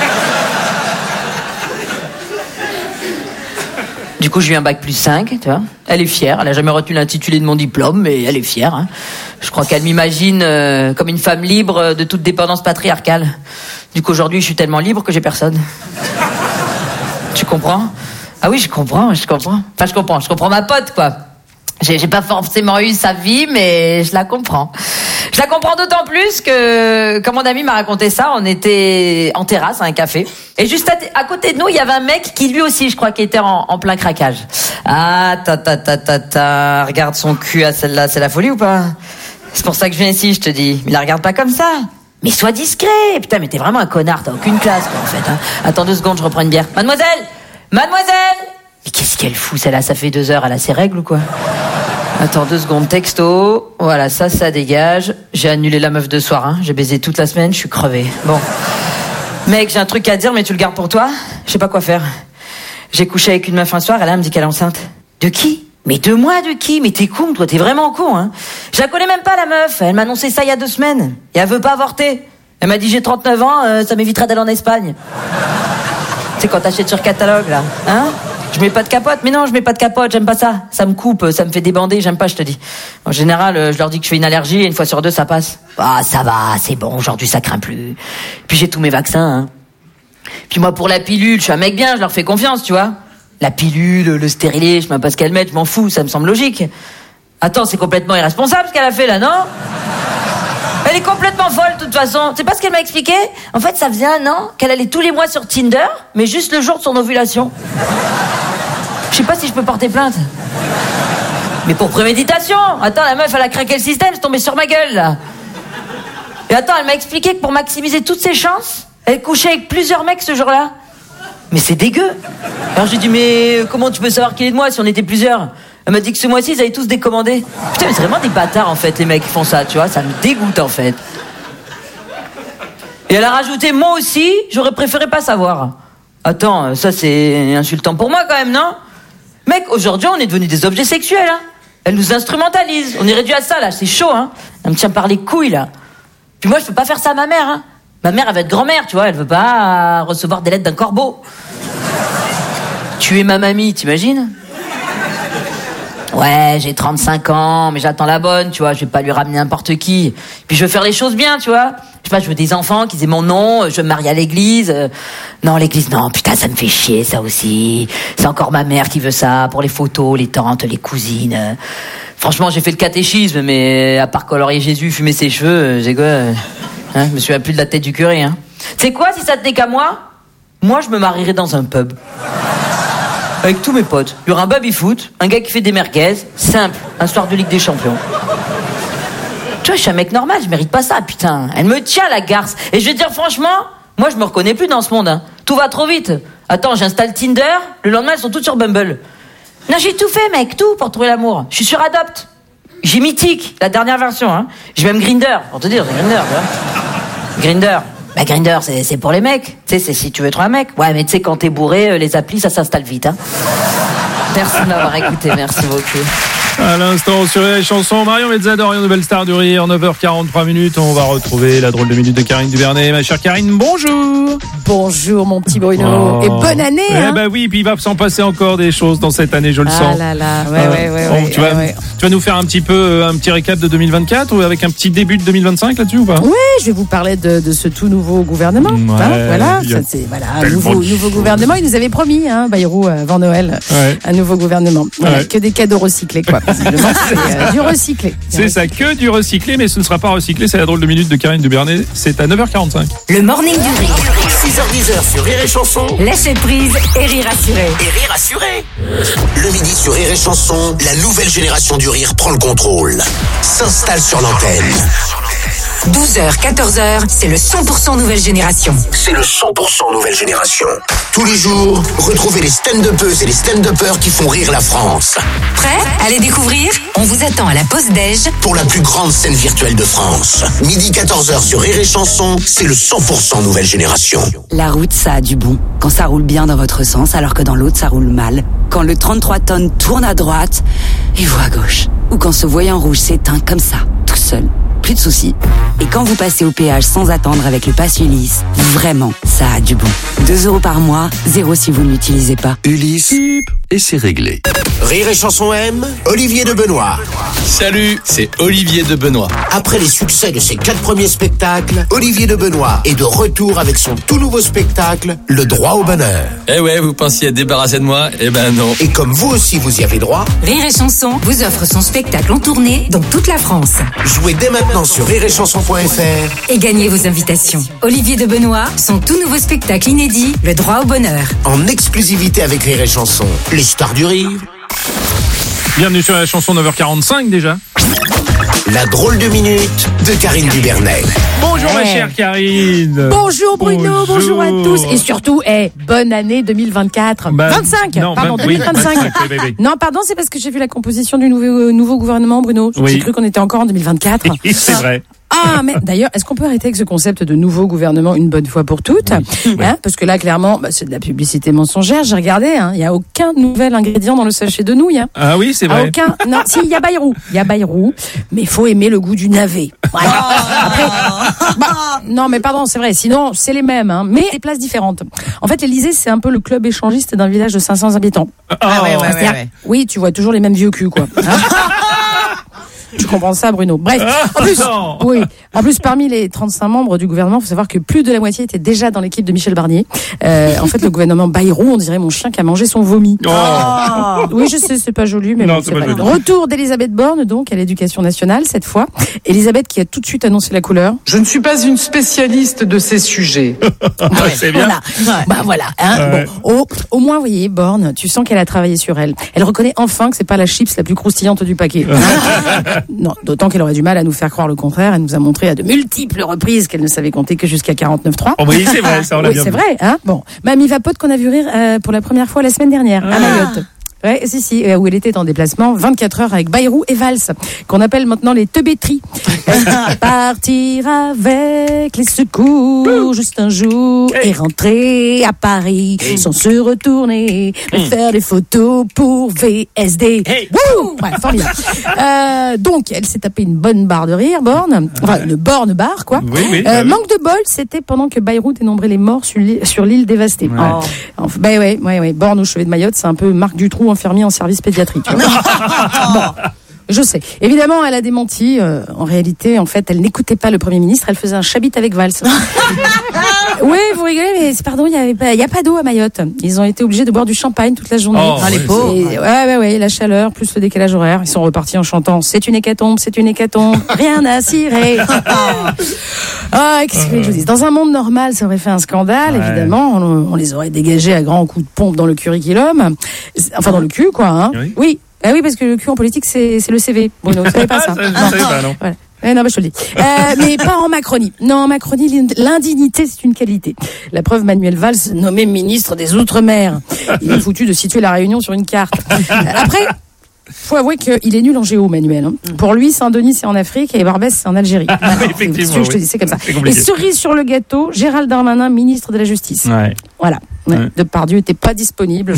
Du coup, j'ai eu un bac plus 5, tu vois. Elle est fière, elle a jamais retenu l'intitulé de mon diplôme, mais elle est fière, hein. Je crois qu'elle m'imagine comme une femme libre de toute dépendance patriarcale. Du coup, aujourd'hui, je suis tellement libre que j'ai personne. Tu comprends? Ah oui, je comprends. Enfin, je comprends ma pote, quoi. J'ai pas forcément eu sa vie, mais je la comprends. Je la comprends d'autant plus que, quand mon ami m'a raconté ça, on était en terrasse à un café. Et juste à côté de nous, il y avait un mec qui lui aussi, je crois, qui était en plein craquage. Ah, regarde son cul à celle-là, c'est la folie ou pas? C'est pour ça que je viens ici, je te dis. Mais la regarde pas comme ça. Mais sois discret. Putain, mais t'es vraiment un connard, t'as aucune classe, quoi, en fait, hein. Attends 2 secondes, je reprends une bière. Mademoiselle! Mais qu'est-ce qu'elle fout, celle-là? Ça fait 2 heures, elle a ses règles ou quoi? Attends 2 secondes, texto. Voilà, ça dégage. J'ai annulé la meuf de soir, hein. J'ai baisé toute la semaine, je suis crevé. Bon. Mec, j'ai un truc à dire, mais tu le gardes pour toi? Je sais pas quoi faire. J'ai couché avec une meuf un soir, elle me dit qu'elle est enceinte. De qui? Mais de moi, de qui? Mais t'es con, toi, t'es vraiment con, hein. Je la connais même pas, la meuf. Elle m'a annoncé ça il y a 2 semaines. Et elle veut pas avorter. Elle m'a dit j'ai 39 ans, ça m'éviterait d'aller en Espagne. Tu sais, quand t'achètes sur catalogue, là, hein? Je mets pas de capote. Mais non, je mets pas de capote, j'aime pas ça. Ça me coupe, ça me fait débander, j'aime pas, je te dis. En général, je leur dis que je fais une allergie et 1 fois sur 2, ça passe. Ah, ça va, c'est bon, aujourd'hui, ça craint plus. Puis j'ai tous mes vaccins, hein. Puis moi, pour la pilule, je suis un mec bien, je leur fais confiance, tu vois. La pilule, le stérilet, je sais même pas ce qu'elle met, je m'en fous, ça me semble logique. Attends, c'est complètement irresponsable ce qu'elle a fait, là, non? Elle est complètement folle, de toute façon. C'est pas ce qu'elle m'a expliqué? En fait, ça faisait 1 an qu'elle allait tous les mois sur Tinder, mais juste le jour de son ovulation. Je sais pas si je peux porter plainte. Mais pour préméditation. Attends, la meuf, elle a craqué le système, c'est tombé sur ma gueule, là. Et attends, elle m'a expliqué que pour maximiser toutes ses chances, elle couchait avec plusieurs mecs ce jour-là. Mais c'est dégueu. Alors j'ai dit, mais comment tu peux savoir qui est de moi si on était plusieurs? Elle m'a dit que ce mois-ci, ils avaient tous décommandé. Putain, mais c'est vraiment des bâtards, en fait, les mecs qui font ça, tu vois. Ça me dégoûte, en fait. Et elle a rajouté, moi aussi, j'aurais préféré pas savoir. Attends, ça, c'est insultant pour moi, quand même, non? Mec, aujourd'hui, on est devenus des objets sexuels, hein. Elle nous instrumentalise. On est réduit à ça, là. C'est chaud, hein. Elle me tient par les couilles, là. Puis moi, je peux pas faire ça à ma mère, hein. Ma mère, elle va être grand-mère, tu vois. Elle veut pas recevoir des lettres d'un corbeau. Tuer ma mamie, t'imagines? Ouais, j'ai 35 ans, mais j'attends la bonne, tu vois, je vais pas lui ramener n'importe qui. Puis je veux faire les choses bien, tu vois. Je sais pas, je veux des enfants qui aient mon nom, je veux me marier à l'église. Non, l'église, non, putain, ça me fait chier, ça aussi. C'est encore ma mère qui veut ça, pour les photos, les tantes, les cousines. Franchement, j'ai fait le catéchisme, mais à part colorier Jésus, fumer ses cheveux, j'ai quoi, hein, je me souviens plus de la tête du curé, hein. Tu sais quoi, si ça tenait qu'à moi je me marierais dans un pub. Avec tous mes potes. Il y aura un baby-foot, un gars qui fait des merguez, simple, un soir de Ligue des Champions. Tu vois, je suis un mec normal, je mérite pas ça, putain. Elle me tient, la garce. Et je vais te dire franchement, moi je me reconnais plus dans ce monde, hein. Tout va trop vite. Attends, j'installe Tinder, le lendemain elles sont toutes sur Bumble. Non, j'ai tout fait, mec, tout pour trouver l'amour. Je suis sur Adopt. J'ai Mythique, la dernière version, hein. J'ai même Grindr, pour te dire, c'est Grindr, tu vois. Grindr. Bah, Grindr, c'est pour les mecs. Tu sais, c'est si tu veux trouver un mec. Ouais, mais tu sais, quand t'es bourré, les applis, ça s'installe vite, hein. Merci de m'avoir écouté, merci beaucoup. À l'instant sur les chansons, Marion Mezzadorian, nouvelle star du rire, 9h43 minutes. On va retrouver la drôle de minute de Karine Dubernet. Ma chère Karine, bonjour. Bonjour mon petit Bruno et bonne année. Eh ben oui, puis il va s'en passer encore des choses dans cette année, je le sens. Ah là là, ouais. Tu vas nous faire un petit récap de 2024 ou avec un petit début de 2025 là-dessus ou pas? Oui, je vais vous parler de ce tout nouveau gouvernement. Voilà, un nouveau gouvernement. Il nous avait promis, Bayrou, avant Noël, un nouveau gouvernement. Voilà, que des cadeaux recyclés, quoi. C'est du recyclé. C'est ça, que du recyclé, mais ce ne sera pas recyclé. C'est la drôle de minute de Karine Dubernet. C'est à 9h45. Le morning du rire. 6h10 sur Rire et Chanson. Lâchez prise et rire assuré. Et rire assuré. Le midi sur Rire et Chanson, la nouvelle génération du rire prend le contrôle. S'installe sur l'antenne. 12h, 14h, c'est le 100% nouvelle génération. C'est le 100% nouvelle génération. Tous les jours, retrouvez les stand-uppeuses et les stand-uppers qui font rire la France. Prêt à les découvrir? On vous attend à la pause déj pour la plus grande scène virtuelle de France. Midi 14h sur Rire et Chanson, c'est le 100% nouvelle génération. La route, ça a du bon. Quand ça roule bien dans votre sens, alors que dans l'autre, ça roule mal. Quand le 33 tonnes tourne à droite et vous à gauche. Ou quand ce voyant rouge s'éteint comme ça, tout seul. Plus de soucis. Et quand vous passez au péage sans attendre avec le pass Ulysse, vraiment, ça a du bon. 2 € par mois, 0 si vous ne l'utilisez pas. Ulysse, et c'est réglé. Rire et Chanson M, Olivier de Benoît. Salut, c'est Olivier de Benoît. Après les succès de ses 4 premiers spectacles, Olivier de Benoît est de retour avec son tout nouveau spectacle, Le Droit au Bonheur. Eh ouais, vous pensiez être débarrassé de moi? Eh ben non. Et comme vous aussi vous y avez droit, Rire et Chanson vous offre son spectacle en tournée dans toute la France. Jouez dès maintenant sur rireetchanson.fr et gagnez vos invitations. Olivier de Benoît, son tout nouveau spectacle inédit, Le Droit au Bonheur. En exclusivité avec Rire et Chanson, les stars du rire. Bienvenue sur la chanson 9h45 déjà. La drôle de minute de Karine Dubernet. Bonjour ma chère Karine. Bonjour Bruno, bonjour à tous. Et surtout, bonne année 2024. 25, non, pardon, 2025. Oui. Non, pardon, c'est parce que j'ai vu la composition du nouveau gouvernement, Bruno. J'ai cru qu'on était encore en 2024. C'est vrai. Ah, mais d'ailleurs, est-ce qu'on peut arrêter avec ce concept de nouveau gouvernement une bonne fois pour toutes? Parce que là, clairement, c'est de la publicité mensongère. J'ai regardé, il n'y a aucun nouvel ingrédient dans le sachet de nouilles. Ah oui, c'est vrai. Non, si, il y a Bayrou. Mais il faut aimer le goût du navet. Voilà. Après, non, mais pardon, c'est vrai. Sinon, c'est les mêmes, mais des places différentes. En fait, l'Élysée, c'est un peu le club échangiste d'un village de 500 habitants. Ouais. Oui, tu vois toujours les mêmes vieux culs, quoi. Tu comprends ça, Bruno. Bref, en plus, parmi les 35 membres du gouvernement, il faut savoir que plus de la moitié était déjà dans l'équipe de Michel Barnier. En fait, le gouvernement Bayrou, on dirait mon chien qui a mangé son vomi. Oui, je sais, c'est pas joli, mais non, c'est pas joli. Retour d'Elisabeth Borne, donc, à l'éducation nationale, cette fois. Elisabeth qui a tout de suite annoncé la couleur. Je ne suis pas une spécialiste de ces sujets. C'est bien. Voilà. Au moins, vous voyez, Borne, tu sens qu'elle a travaillé sur elle. Elle reconnaît enfin que c'est pas la chips la plus croustillante du paquet. Non, d'autant qu'elle aurait du mal à nous faire croire le contraire. Elle nous a montré à de multiples reprises qu'elle ne savait compter que jusqu'à 49.3. Oh oui, c'est vrai, ça on l'a bien vu. Oui, c'est vrai. Bon, Mamie Vapote qu'on a vu rire pour la première fois la semaine dernière à Mayotte. Ouais, si, où elle était en déplacement 24 heures avec Bayrou et Valls, qu'on appelle maintenant les teubétries. Partir avec les secours juste un jour et rentrer à Paris sans se retourner, faire des photos pour VSD. Ouais, formidable. Donc, elle s'est tapé une bonne barre de rire, Borne. Enfin, une borne barre, quoi. Manque de bol, c'était pendant que Bayrou dénombrait les morts sur l'île dévastée. Ouais. Borne au chevet de Mayotte, c'est un peu Marc Dutroux infirmier en service pédiatrique. Bon, je sais. Évidemment, elle a démenti. En réalité, en fait, elle n'écoutait pas le Premier ministre. Elle faisait un chabit avec Valls. Oui, vous rigolez, mais pardon, il y a pas d'eau à Mayotte. Ils ont été obligés de boire du champagne toute la journée. Les pauvres. Ouais, la chaleur plus le décalage horaire. Ils sont repartis en chantant. C'est une hécatombe, rien à cirer. Qu'est-ce que je vous dis? Dans un monde normal, ça aurait fait un scandale, évidemment. On les aurait dégagés à grands coups de pompe dans le curriculum. Enfin, dans le cul, quoi. Oui. Oui, parce que le cul en politique, c'est le CV. Bruno, vous savez pas ça? Non. Voilà. Non, je te le dis. Mais pas en Macronie. Non, en Macronie, l'indignité, c'est une qualité. La preuve, Manuel Valls, nommé ministre des Outre-mer. Il est foutu de situer la Réunion sur une carte. Après, faut avouer qu'il est nul en géo, Manuel. Pour lui, Saint-Denis, c'est en Afrique et Barbès, c'est en Algérie. Effectivement, je te dis, c'est comme ça. Et cerise sur le gâteau, Gérald Darmanin, ministre de la Justice. Voilà. Depardieu n'était pas disponible.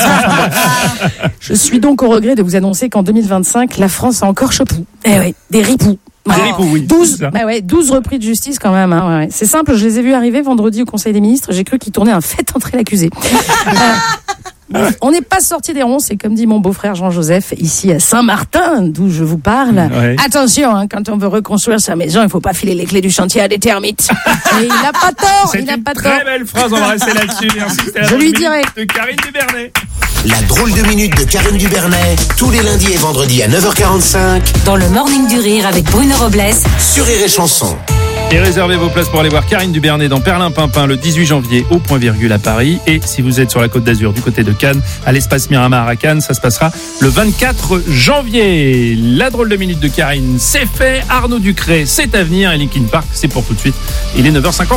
Je suis donc au regret de vous annoncer qu'en 2025, la France a encore chopou. Eh oui, des ripoux. Des ripoux, oui. 12 repris de justice quand même. Hein, ouais. C'est simple, je les ai vus arriver vendredi au Conseil des ministres. J'ai cru qu'ils tournaient un fait entrer l'accusé. On n'est pas sorti des ronds, c'est comme dit mon beau-frère Jean-Joseph, ici à Saint-Martin, d'où je vous parle. Ouais. Attention, hein, quand on veut reconstruire sa maison, il ne faut pas filer les clés du chantier à des termites. Et il n'a pas tort, c'est il n'a pas tort. C'est une très belle phrase, on va rester là-dessus. Merci, je lui dirai. De Karine Dubernet. La drôle de minute de Karine Dubernet, tous les lundis et vendredis à 9h45. Dans le Morning du Rire avec Bruno Robles. Sur Rire et Chanson. Et réservez vos places pour aller voir Karine Dubernet dans Perlimpinpin le 18 janvier au Point Virgule à Paris. Et si vous êtes sur la Côte d'Azur du côté de Cannes, à l'espace Miramar à Cannes, ça se passera le 24 janvier. La drôle de minute de Karine, c'est fait. Arnaud Ducré, c'est à venir. Et Linkin Park, c'est pour tout de suite. Il est 9h50.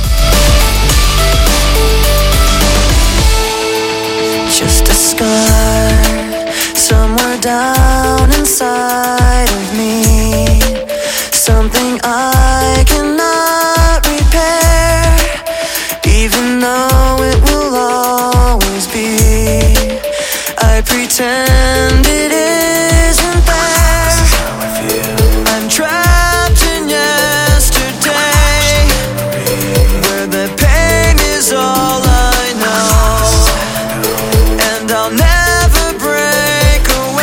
Just a scar somewhere down inside of me. Something I cannot repair, even though it will always be. I pretend it isn't there. This is how I feel. I'm trapped in yesterday, where the pain is all I know, and I'll never break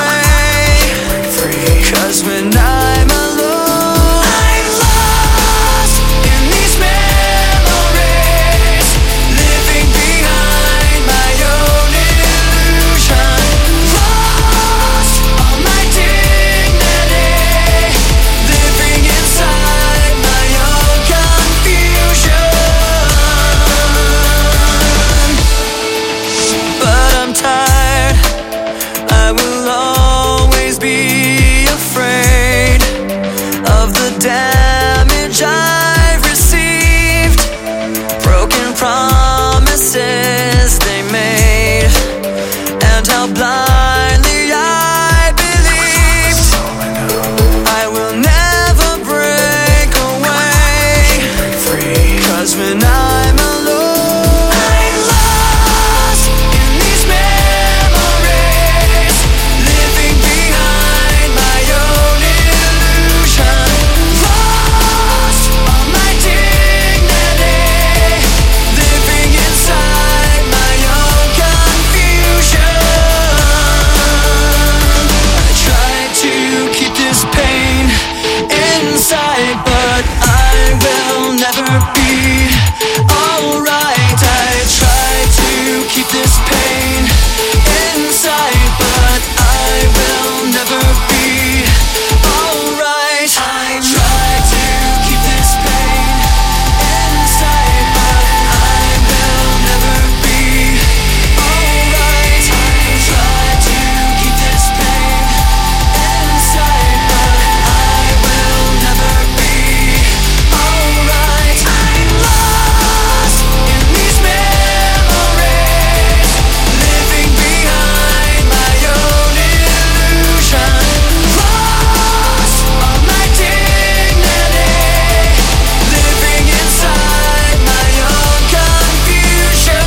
away, 'cause when I'm alone, damage I've received, broken promises they made, and how blindly I believed. I will never break away, 'cause when I'm alone, I'm lost in these memories, living behind my own illusion. But I will never be alright. I try to keep this pain inside, but I will never be alright. I try to keep this pain inside, but I will never be alright. I try to keep this pain inside, but I will never be alright. I'm lost in these memories, living behind my own illusion. Lost all my dignity, living inside my own confusion.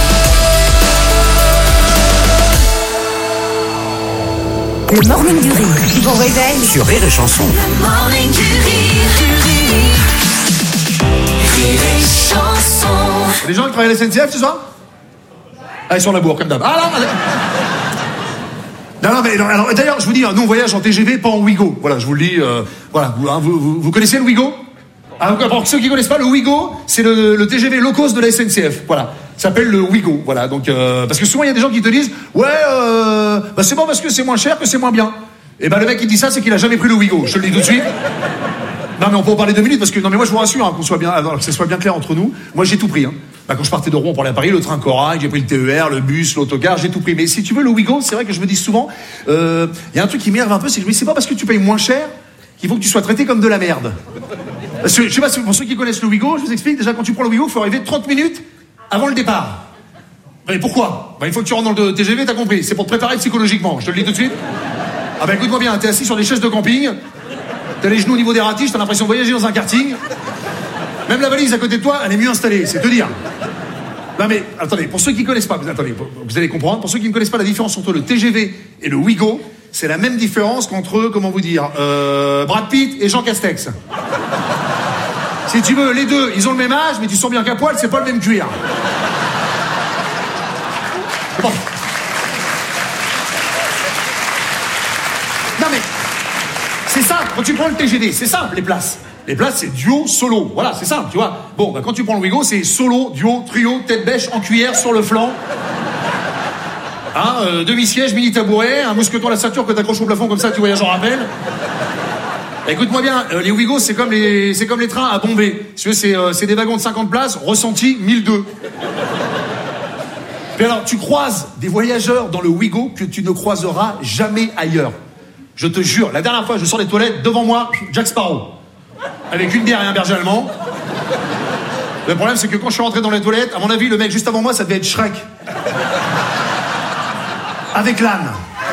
Le Morning du Rire. Bon réveil. Sur Rire et Chanson. Le Morning du Rire. Rire et Chanson. Les gens qui travaillent à la SNCF ce soir? Ah, ils sont à la bourre, comme d'hab. Ah non, mais alors, d'ailleurs, je vous dis, nous on voyage en TGV, pas en Ouigo. Voilà, je vous le dis. Voilà, vous connaissez le Ouigo? Alors, pour ceux qui connaissent pas, le Ouigo, c'est le TGV low cost de la SNCF. Voilà, ça s'appelle le Ouigo. Voilà, donc parce que souvent il y a des gens qui te disent, ouais, bah c'est bon parce que c'est moins cher que c'est moins bien. Et ben le mec qui dit ça, c'est qu'il a jamais pris le Ouigo. Je te le dis tout de suite. Non mais on peut en parler 2 minutes parce que non mais moi je vous rassure, hein, qu'on soit bien, alors, que ça soit bien clair entre nous. Moi j'ai tout pris. Hein. Bah, quand je partais de Rouen pour aller à Paris, le train Corail, j'ai pris le TER, le bus, l'autocar, j'ai tout pris. Mais si tu veux le Ouigo, c'est vrai que je me dis souvent, y a un truc qui m'énerve un peu, c'est que je me dis, c'est pas parce que tu payes moins cher qu'il faut que tu sois traité comme de la merde. Parce que, je sais pas, pour ceux qui connaissent le Ouigo, je vous explique, déjà quand tu prends le Ouigo, il faut arriver 30 minutes avant le départ. Mais pourquoi? Bah, il faut que tu rentres dans le TGV, t'as compris. C'est pour te préparer psychologiquement, je te le dis tout de suite. Ah bah écoute-moi bien, t'es assis sur des chaises de camping, t'as les genoux au niveau des ratiches, t'as l'impression de voyager dans un karting. Même la valise à côté de toi, elle est mieux installée, c'est te dire. Non mais, attendez, pour ceux qui ne connaissent pas, vous allez comprendre, pour ceux qui ne connaissent pas la différence entre le TGV et le Ouigo, c'est la même différence qu'entre, comment vous dire, Brad Pitt et Jean Castex. Si tu veux, les deux, ils ont le même âge, mais tu sens bien qu'à poil, c'est pas le même cuir. Bon. Non mais, c'est ça, quand tu prends le TGV, c'est simple les places. Les places, c'est duo, solo. Voilà, c'est simple, tu vois. Bon, bah, quand tu prends le Ouigo, c'est solo, duo, trio, tête bêche, en cuillère, sur le flanc. Hein, demi-siège, mini-tabouret, un mousqueton à la ceinture que t'accroches au plafond comme ça, tu voyages en rappel. Écoute-moi bien, les Ouigo, c'est comme les trains à Bombay. Si tu veux, c'est des wagons de 50 places, ressenti 1002. Puis alors, tu croises des voyageurs dans le Ouigo que tu ne croiseras jamais ailleurs. Je te jure, la dernière fois, je sors des toilettes, devant moi, Jack Sparrow. Avec une bière et un berger allemand. Le problème, c'est que quand je suis rentré dans les toilettes, à mon avis, le mec juste avant moi, ça devait être Shrek. Avec l'âne.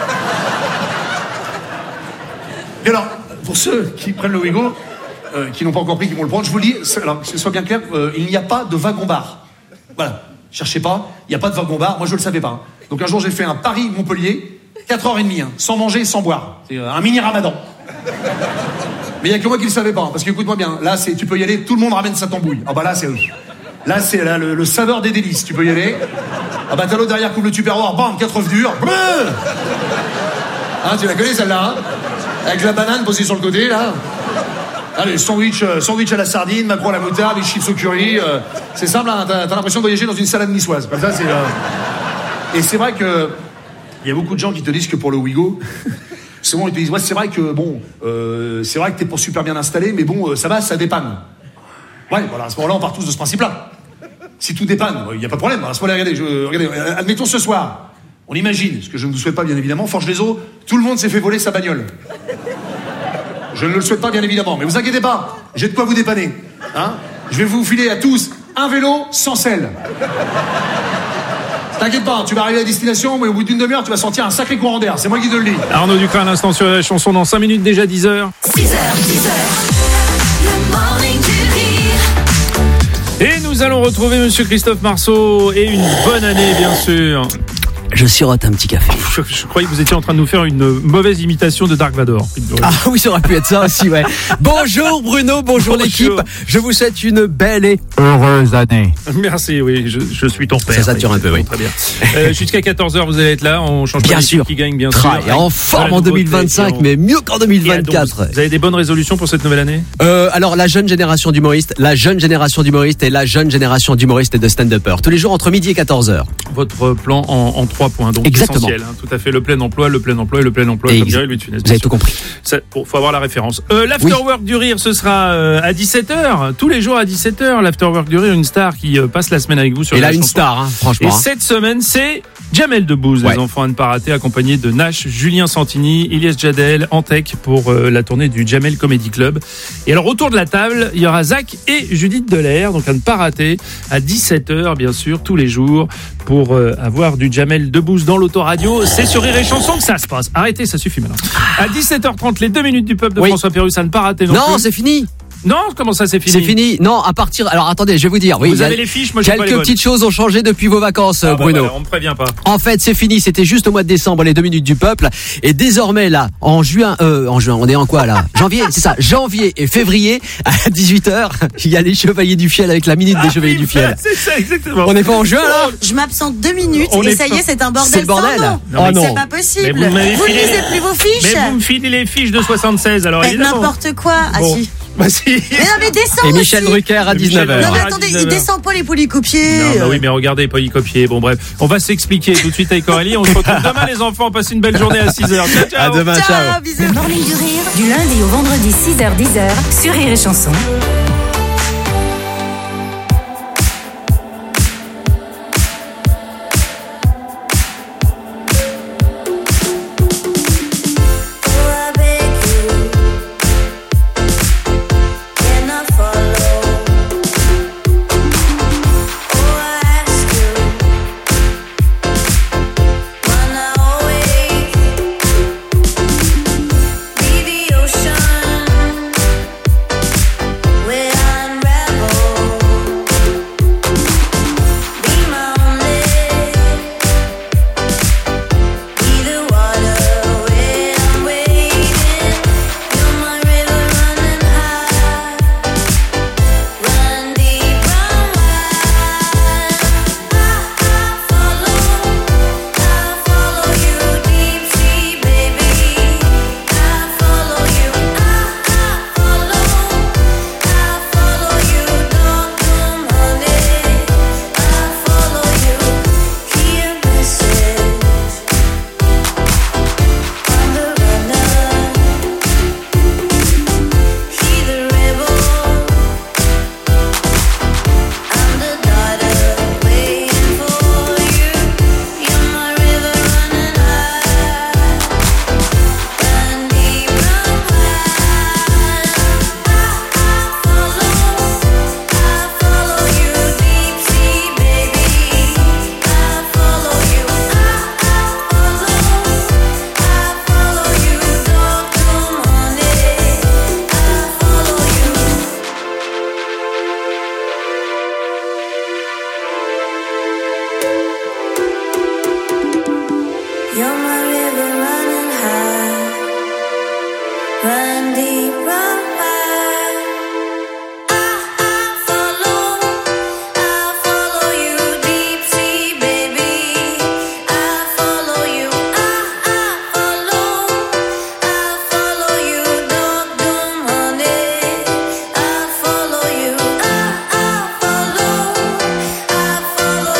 Et alors, pour ceux qui prennent le Ouigo, qui n'ont pas encore pris, qui vont le prendre, je vous le dis, alors que ce soit bien clair, il n'y a pas de wagon-bar. Voilà, cherchez pas, il n'y a pas de wagon-bar, moi je le savais pas. Donc un jour, j'ai fait un Paris-Montpellier, 4h30, sans manger et sans boire. C'est un mini-ramadan. Mais il n'y a que moi qui le savais pas, parce qu'écoute-moi bien, là, tu peux y aller, tout le monde ramène sa tambouille. Ah bah là, c'est le saveur des délices, tu peux y aller. Ah bah t'as l'autre derrière, coupe le tupperware, bam, 4 œufs durs. Hein, tu la connais celle-là, hein, avec la banane posée sur le côté, là. Allez, sandwich à la sardine, maquereau à la moutarde, les chips au curry. C'est simple, hein, t'as l'impression de voyager dans une salade niçoise. Comme ça, c'est... Et c'est vrai que il y a beaucoup de gens qui te disent que pour le Ouigo... Souvent, ils te disent, ouais, c'est vrai que, bon, c'est vrai que t'es pas super bien installé, mais bon, ça va, ça dépanne. Ouais, voilà, à ce moment-là, on part tous de ce principe-là. Si tout dépanne, il n'y a pas de problème. À ce moment-là, regardez, admettons ce soir, on imagine, ce que je ne vous souhaite pas, bien évidemment, Forges-les-Eaux, tout le monde s'est fait voler sa bagnole. Je ne le souhaite pas, bien évidemment, mais vous inquiétez pas, j'ai de quoi vous dépanner. Hein, je vais vous filer à tous un vélo sans selle. T'inquiète pas, tu vas arriver à destination, mais au bout d'une demi-heure, tu vas sentir un sacré courant d'air. C'est moi qui te le dis. Arnaud Ducrin à l'instant sur la chanson dans 5 minutes déjà, 10h. 6h, 10h, le morning du rire. Et nous allons retrouver Monsieur Christophe Marceau et une bonne année, bien sûr. Je sirote un petit café. Je croyais que vous étiez en train de nous faire une mauvaise imitation de Dark Vador. Ah oui, ça aurait pu être ça aussi, ouais. Bonjour Bruno, bonjour l'équipe. Je vous souhaite une belle et heureuse année. Merci, oui, je suis ton père. Ça sature un peu, oui. Très bien. Jusqu'à 14h, vous allez être là. On change pas l'équipe qui gagne, bien sûr. Et en forme en 2025, mais mieux qu'en 2024. Vous avez des bonnes résolutions pour cette nouvelle année? Alors, la jeune génération d'humoristes, et la jeune génération d'humoristes et de stand-uppers. Tous les jours entre midi et 14h. Votre plan en 3 points, donc exactement. Essentiel, hein, tout à fait, le plein emploi et le plein emploi, comme dirait Louis de Funès. Vous avez tout compris. Faut avoir la référence. L'afterwork du rire, ce sera à 17h, tous les jours à 17h. L'afterwork du rire, une star qui passe la semaine avec vous sur. Et la là, une chanson. star, hein, franchement. Et cette semaine, c'est Jamel Debbouze, les enfants à ne pas rater, accompagné de Nash, Julien Santini, Ilyes Jadel, Antec pour la tournée du Jamel Comedy Club. Et alors, autour de la table, il y aura Zach et Judith Delair, donc à ne pas rater, à 17h, bien sûr, tous les jours, pour avoir du Jamel Debbouze dans l'autoradio. C'est sur Rire et Chanson que ça se passe. Arrêtez, ça suffit maintenant. À 17h30, les 2 minutes du peuple de François Pérus, à ne pas rater non plus. Non, c'est fini. Non, comment ça c'est fini? C'est fini. Non, à partir. Alors attendez, je vais vous dire. Oui, vous avez les fiches, moi j'ai pas les bonnes. Quelques petites choses ont changé depuis vos vacances, Bruno. Voilà, on me prévient pas. En fait, c'est fini. C'était juste au mois de décembre, les 2 minutes du peuple. Et désormais, là, en juin, on est en quoi là? Janvier, c'est ça. Janvier et février à 18h, il y a les Chevaliers du Fiel avec la minute des Chevaliers du Fiel. C'est ça, exactement. On n'est pas en juin là? Je m'absente 2 minutes et ça y est, c'est un bordel. C'est le bordel. Oh non, c'est pas possible. Vous ne lisez plus vos fiches. Mais vous me filez les fiches de 76, alors évidemment. N'importe quoi. Ah si. Bah si. Mais non, mais descends. Et Michel Drucker à 19h. Non, mais attendez, il descend pas les polycopiés. Non, bah oui, mais regardez, polycopiés. Bon, bref. On va s'expliquer tout de suite avec Aurélie. On se retrouve demain, les enfants. Passez une belle journée à 6h. Ciao, ciao. À demain, ciao. Bisous. Le morning du rire, du lundi au vendredi 6h-10h sur Rire et Chanson.